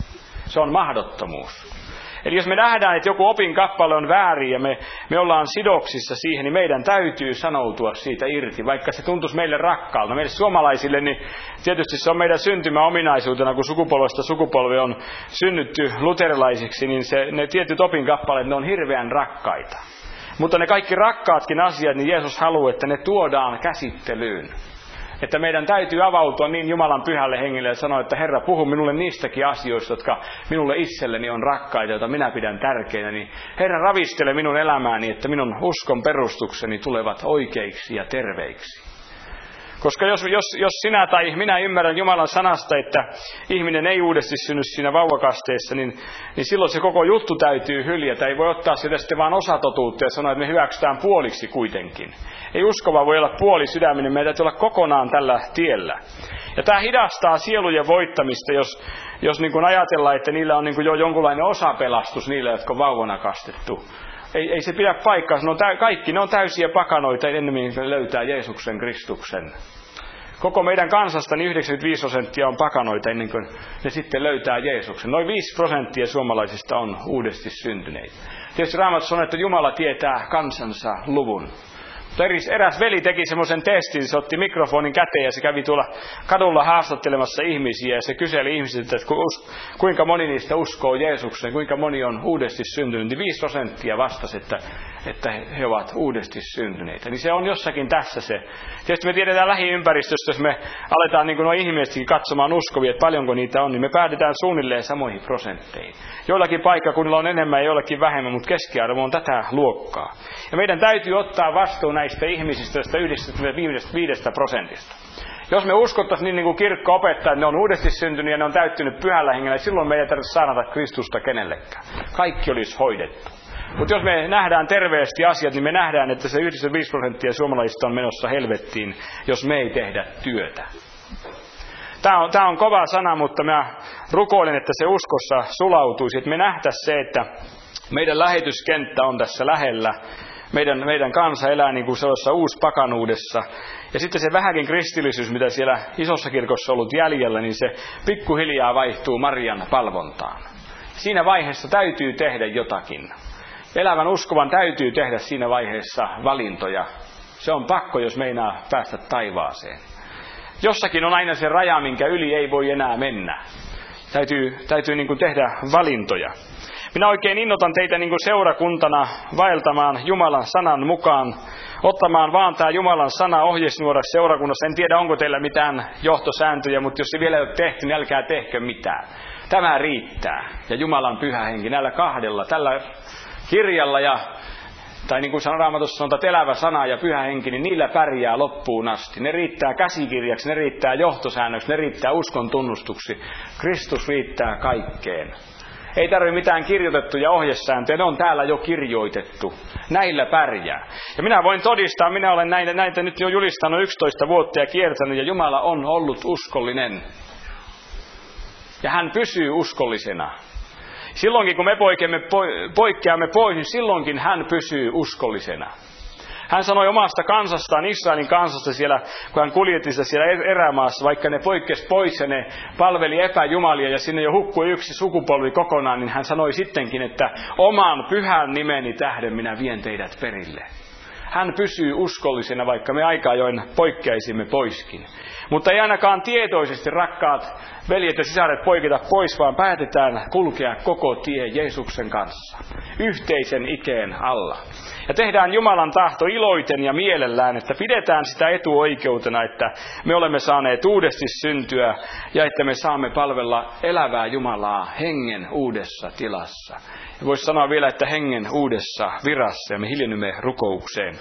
Se on mahdottomuus. Eli jos me nähdään, että joku opin kappale on väärin ja me, me ollaan sidoksissa siihen, niin meidän täytyy sanoutua siitä irti, vaikka se tuntuisi meille rakkaalta. Meille suomalaisille, niin tietysti se on meidän syntymäominaisuutena, kun sukupolvesta sukupolvi on synnytty luterilaisiksi, niin se, ne tietyt opin kappaleet, ne on hirveän rakkaita. Mutta ne kaikki rakkaatkin asiat, niin Jeesus haluaa, että ne tuodaan käsittelyyn. Että meidän täytyy avautua niin Jumalan pyhälle hengelle ja sanoa, että Herra, puhu minulle niistäkin asioista, jotka minulle itselleni on rakkaita, joita minä pidän tärkeinä. Niin Herra, ravistele minun elämääni, että minun uskon perustukseni tulevat oikeiksi ja terveiksi. Koska jos, jos, jos sinä tai minä ymmärrän Jumalan sanasta, että ihminen ei uudesti synny siinä vauvakasteessa, niin, niin silloin se koko juttu täytyy hyljätä. Ei voi ottaa sitä sitten vaan osatotuutta ja sanoa, että me hyväksytään puoliksi kuitenkin. Ei uskova voi olla puoli sydäminen, meidän täytyy olla kokonaan tällä tiellä. Ja tämä hidastaa sielujen voittamista, jos, jos niin kuin ajatellaan, että niillä on niin kuin jo jonkunlainen osapelastus niillä, jotka on vauvana kastettu. Ei, ei se pidä paikkaansa. Ne on tä- kaikki ne on täysiä pakanoita ennemmin löytää Jeesuksen Kristuksen. Koko meidän kansasta niin yhdeksänkymmentäviisi prosenttia on pakanoita ennen kuin ne sitten löytää Jeesuksen. Noin viisi prosenttia suomalaisista on uudesti syntyneitä. Tietysti Raamattu sanoo, että Jumala tietää kansansa luvun. Mutta eräs veli teki semmoisen testin, se otti mikrofonin käteen ja se kävi tuolla kadulla haastattelemassa ihmisiä ja se kyseli ihmisiltä, että kuinka moni niistä uskoo Jeesukseen, kuinka moni on uudesti syntynyt. Niin viisi prosenttia vastasi, että, että he ovat uudesti syntyneitä. Niin se on jossakin tässä se. Tietysti me tiedetään lähiympäristöstä, jos me aletaan niin kuin nuo ihmisetkin katsomaan uskovia, että paljonko niitä on, niin me päädytään suunnilleen samoihin prosentteihin. Joillakin paikkakunnilla on enemmän ja joillakin vähemmän, mutta keskiarvo on tätä luokkaa. Ja meidän täytyy ottaa vastuun näistä ihmisistä, tästä yhdeksänkymmentäviisi prosentista. Jos me uskottaisiin niin, niin kuin kirkko opettaa, että ne on uudesti syntynyt ja ne on täyttynyt pyhällä hengellä, silloin me ei tarvitse saarnata Kristusta kenellekään. Kaikki olisi hoidettu. Mutta jos me nähdään terveesti asiat, niin me nähdään, että se yhdeksänkymmentäviisi prosenttia suomalaisista on menossa helvettiin, jos me ei tehdä työtä. Tämä on, tämä on kova sana, mutta mä rukoilen, että se uskossa sulautuisi, että me nähtäisiin se, että meidän lähetyskenttä on tässä lähellä. Meidän, meidän kansa elää niin kuin sellaisessa uuspakanuudessa. Ja sitten se vähäkin kristillisyys, mitä siellä isossa kirkossa on ollut jäljellä, niin se pikkuhiljaa vaihtuu Marian palvontaan. Siinä vaiheessa täytyy tehdä jotakin. Elävän uskovan täytyy tehdä siinä vaiheessa valintoja. Se on pakko, jos meinaa päästä taivaaseen. Jossakin on aina se raja, minkä yli ei voi enää mennä. Täytyy, täytyy niin kuin tehdä valintoja. Minä oikein innotan teitä niin kuin seurakuntana vaeltamaan Jumalan sanan mukaan, ottamaan vaan tämä Jumalan sana ohjenuoraksi seurakunnassa. En tiedä, onko teillä mitään johtosääntöjä, mutta jos se vielä ei ole tehty, niin älkää tehkö mitään. Tämä riittää. Ja Jumalan pyhä henki näillä kahdella, tällä kirjalla ja, tai niin kuin sanon Raamatussa sanotaan, elävä sana ja pyhä henki, niin niillä pärjää loppuun asti. Ne riittää käsikirjaksi, ne riittää johtosäännöksi, ne riittää uskon tunnustuksi. Kristus riittää kaikkeen. Ei tarvitse mitään kirjoitettuja ohjesääntöjä, ne on täällä jo kirjoitettu. Näillä pärjää. Ja minä voin todistaa, minä olen näitä, näitä nyt jo julistanut yksitoista vuotta ja kiertänyt, ja Jumala on ollut uskollinen. Ja hän pysyy uskollisena. Silloinkin kun me poikkeamme pois, niin silloinkin hän pysyy uskollisena. Hän sanoi omasta kansastaan, Israelin kansasta siellä, kun hän kuljetti sitä siellä erämaassa, vaikka ne poikkesi pois ja ne palveli epäjumalia ja sinne jo hukkui yksi sukupolvi kokonaan, niin hän sanoi sittenkin, että oman pyhän nimeni tähden minä vien teidät perille. Hän pysyy uskollisena, vaikka me aika ajoin poikkeaisimme poiskin. Mutta ei ainakaan tietoisesti, rakkaat veljet ja sisaret, poiketa pois, vaan päätetään kulkea koko tie Jeesuksen kanssa, yhteisen ikeen alla. Ja tehdään Jumalan tahto iloiten ja mielellään, että pidetään sitä etuoikeutena, että me olemme saaneet uudesti syntyä ja että me saamme palvella elävää Jumalaa hengen uudessa tilassa. Ja voisi sanoa vielä, että hengen uudessa virassa, ja me hiljennymme rukoukseen.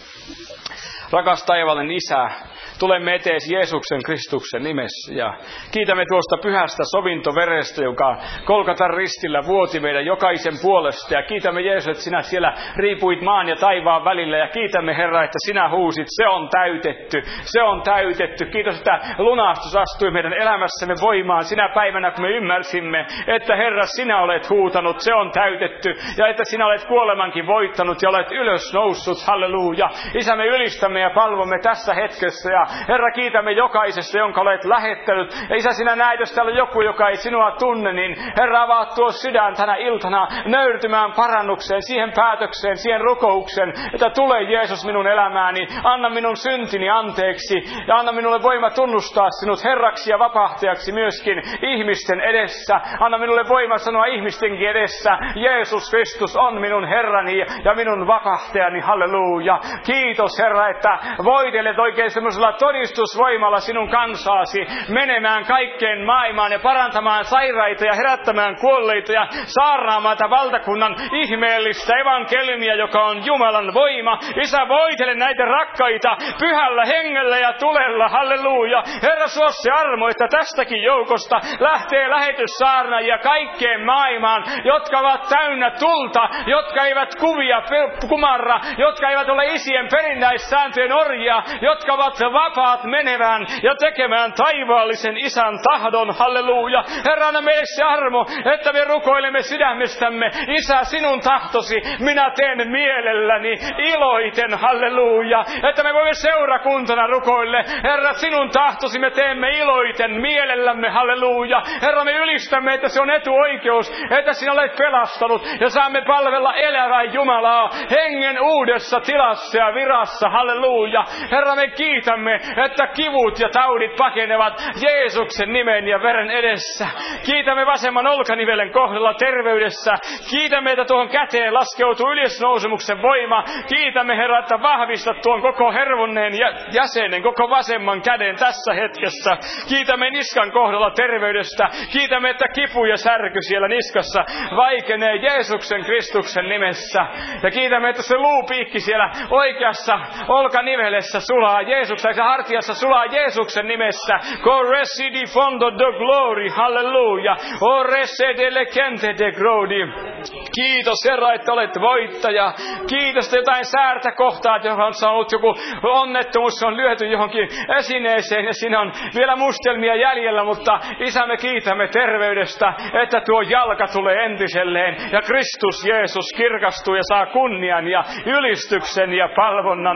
Rakas taivaallinen Isä, tulemme eteesi Jeesuksen Kristuksen nimessä ja kiitämme tuosta pyhästä sovintoverestä, joka Golgatan ristillä vuoti meidän jokaisen puolesta. Ja kiitämme Jeesus, että sinä siellä riipuit maan ja taivaan välillä. Ja kiitämme Herra, että sinä huusit, se on täytetty, se on täytetty. Kiitos, että lunastus astui meidän elämässämme voimaan sinä päivänä, kun me ymmärsimme, että Herra, sinä olet huutanut, se on täytetty. Ja että sinä olet kuolemankin voittanut ja olet ylös noussut, halleluja. Isä, me ylistämme ja palvomme tässä hetkessä ja Herra, kiitämme jokaisesta, jonka olet lähettänyt. Ja Isä, sinä näet, jos täällä on joku, joka ei sinua tunne, niin Herra, avaa tuo sydän tänä iltana nöyrtymään parannukseen, siihen päätökseen, siihen rukoukseen, että tule Jeesus minun elämääni, anna minun syntini anteeksi ja anna minulle voima tunnustaa sinut Herraksi ja vapahtajaksi myöskin ihmisten edessä. Anna minulle voima sanoa ihmistenkin edessä, Jeesus Kristus on minun Herrani ja minun vapahtajani, halleluja. Kiitos Herra, että voitelet oikein semmoisella todistusvoimalla sinun kansaasi menemään kaikkeen maailmaan ja parantamaan sairaita ja herättämään kuolleita ja saarnaamaan tätä valtakunnan ihmeellistä evankeliumia, joka on Jumalan voima. Isä, voitele näitä rakkaita pyhällä hengellä ja tulella, halleluja. Herra, suo se armo, että tästäkin joukosta lähtee lähetyssaarnaajia kaikkeen maailmaan, jotka ovat täynnä tulta, jotka eivät kuvia kumarra, jotka eivät ole isien perinnäissääntöjen orjia, jotka ovat vapaat menevään ja tekemään taivaallisen Isän tahdon, halleluja. Herra, anna meille se armo, että me rukoilemme sydämestämme, Isä, sinun tahtosi, minä teen mielelläni, iloiten, halleluja. Että me voimme seurakuntana rukoille, Herra, sinun tahtosi me teemme iloiten, mielellämme, halleluja. Herra, me ylistämme, että se on etuoikeus, että sinä olet pelastanut ja saamme palvella elävää Jumalaa hengen uudessa tilassa ja virassa, halleluja. Herra, me kiitämme, että kivut ja taudit pakenevat Jeesuksen nimen ja veren edessä. Kiitämme vasemman olkanivelen kohdalla terveydessä. Kiitämme, että tuohon käteen laskeutuu ylösnousemuksen voima. Kiitämme, Herra, että vahvistat tuon koko hervonneen jäsenen, koko vasemman käden tässä hetkessä. Kiitämme niskan kohdalla terveydestä. Kiitämme, että kipu ja särky siellä niskassa vaikenee Jeesuksen Kristuksen nimessä. Ja kiitämme, että se luupiikki siellä oikeassa olkanivelessä sulaa Jeesuksen, ja hartiassa sulaa Jeesuksen nimessä. Corresi di fondo de glory, halleluja. Orese de lekente de grodi. Kiitos Herra, että olet voittaja. Kiitos, että jotain säärtä kohtaa, johon on saanut joku onnettomuus, se on lyöty johonkin esineeseen ja siinä on vielä mustelmia jäljellä, mutta Isä, me kiitämme terveydestä, että tuo jalka tulee entiselleen ja Kristus Jeesus kirkastuu ja saa kunnian ja ylistyksen ja palvonnan, halleluja.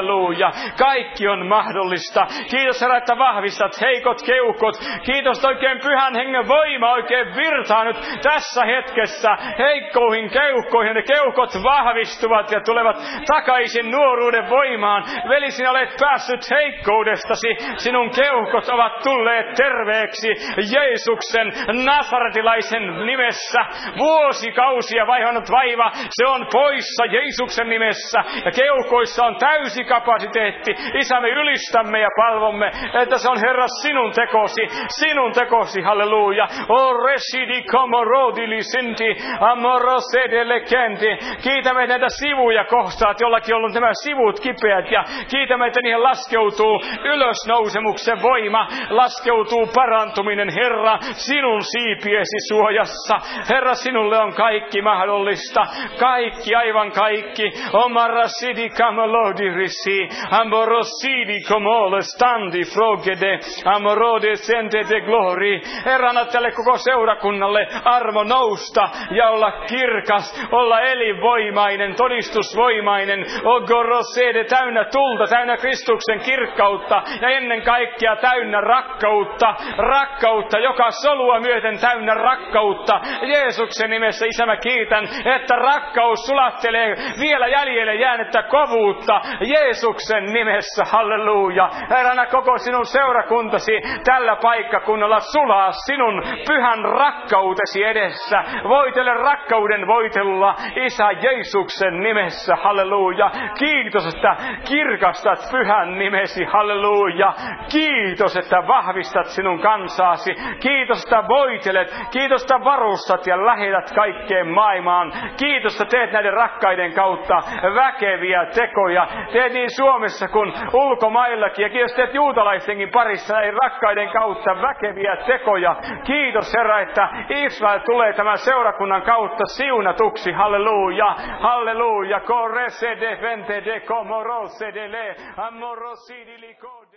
halleluja. Kaikki on mahdollista. Kiitos Herra, että vahvistat heikot keuhkot. Kiitos oikein pyhän hengen voima oikein virtaa nyt tässä hetkessä heikkoihin keuhkoihin. Ne keuhkot vahvistuvat ja tulevat takaisin nuoruuden voimaan. Veli, sinä olet päässyt heikkoudestasi. Sinun keuhkot ovat tulleet terveeksi Jeesuksen nasaretilaisen nimessä. Vuosikausia vaihannut vaiva, se on poissa Jeesuksen nimessä. Ja keuhkoissa on täysi kapasiteetti. Isä, me ylistämme ja palvomme, että se on Herra sinun tekosi. Sinun tekosi, halleluja. O residi komorodili sinti amorosedele kenti. Kiitämme näitä sivuja kohtaa, että jollakin on ollut nämä sivut kipeät. Ja kiitämme, että niihin laskeutuu ylösnousemuksen voima. Laskeutuu parantuminen, Herra, sinun siipiesi suojassa. Herra, sinulle on kaikki mahdollista. Kaikki, aivan kaikki. Omara sidi kamolodirisi. Amorosidi komole standi frogede. Amorode sente de glori. Herra, anna tälle koko seurakunnalle armo nousta ja olla kirkas, olla elinvoimainen, todistusvoimainen. Ogorosede täynnä tulta, täynnä Kristuksen kirkkautta ja ennen kaikkea täynnä rakkautta. Rakkautta, joka solua myöten täynnä rakkautta. Jeesuksen nimessä, Isä, mä kiitän, että rakkaus sulattelee vielä jäljelle jäänyttä kovuutta. Jeesuksen nimessä, halleluja. Herra, koko sinun seurakuntasi tällä paikkakunnalla sulaa sinun pyhän rakkautesi edessä. Voitele rakkauden voitella, Isä, Jeesuksen nimessä, halleluja. Kiitos, että kirkastat pyhän nimesi, halleluja. Kiitos, että vahvistat sinun kansaasi. Kiitos, että voitelet. Kiitos, että varustat ja lähetät kaikkeen maailmaan. Kiitos, että teet näiden rakkaiden kautta väkeviä tekoja. Teet niin Suomessa kuin ulkomaillakin. Ja kiitos, teet juutalaistenkin parissa näiden rakkaiden kautta väkeviä tekoja. Kiitos, Herra, että Israel tulee tämän seurakunnan kautta siunatuksi. Halleluja. Halleluja. Korese de vente de komorose de le amorosidi likode.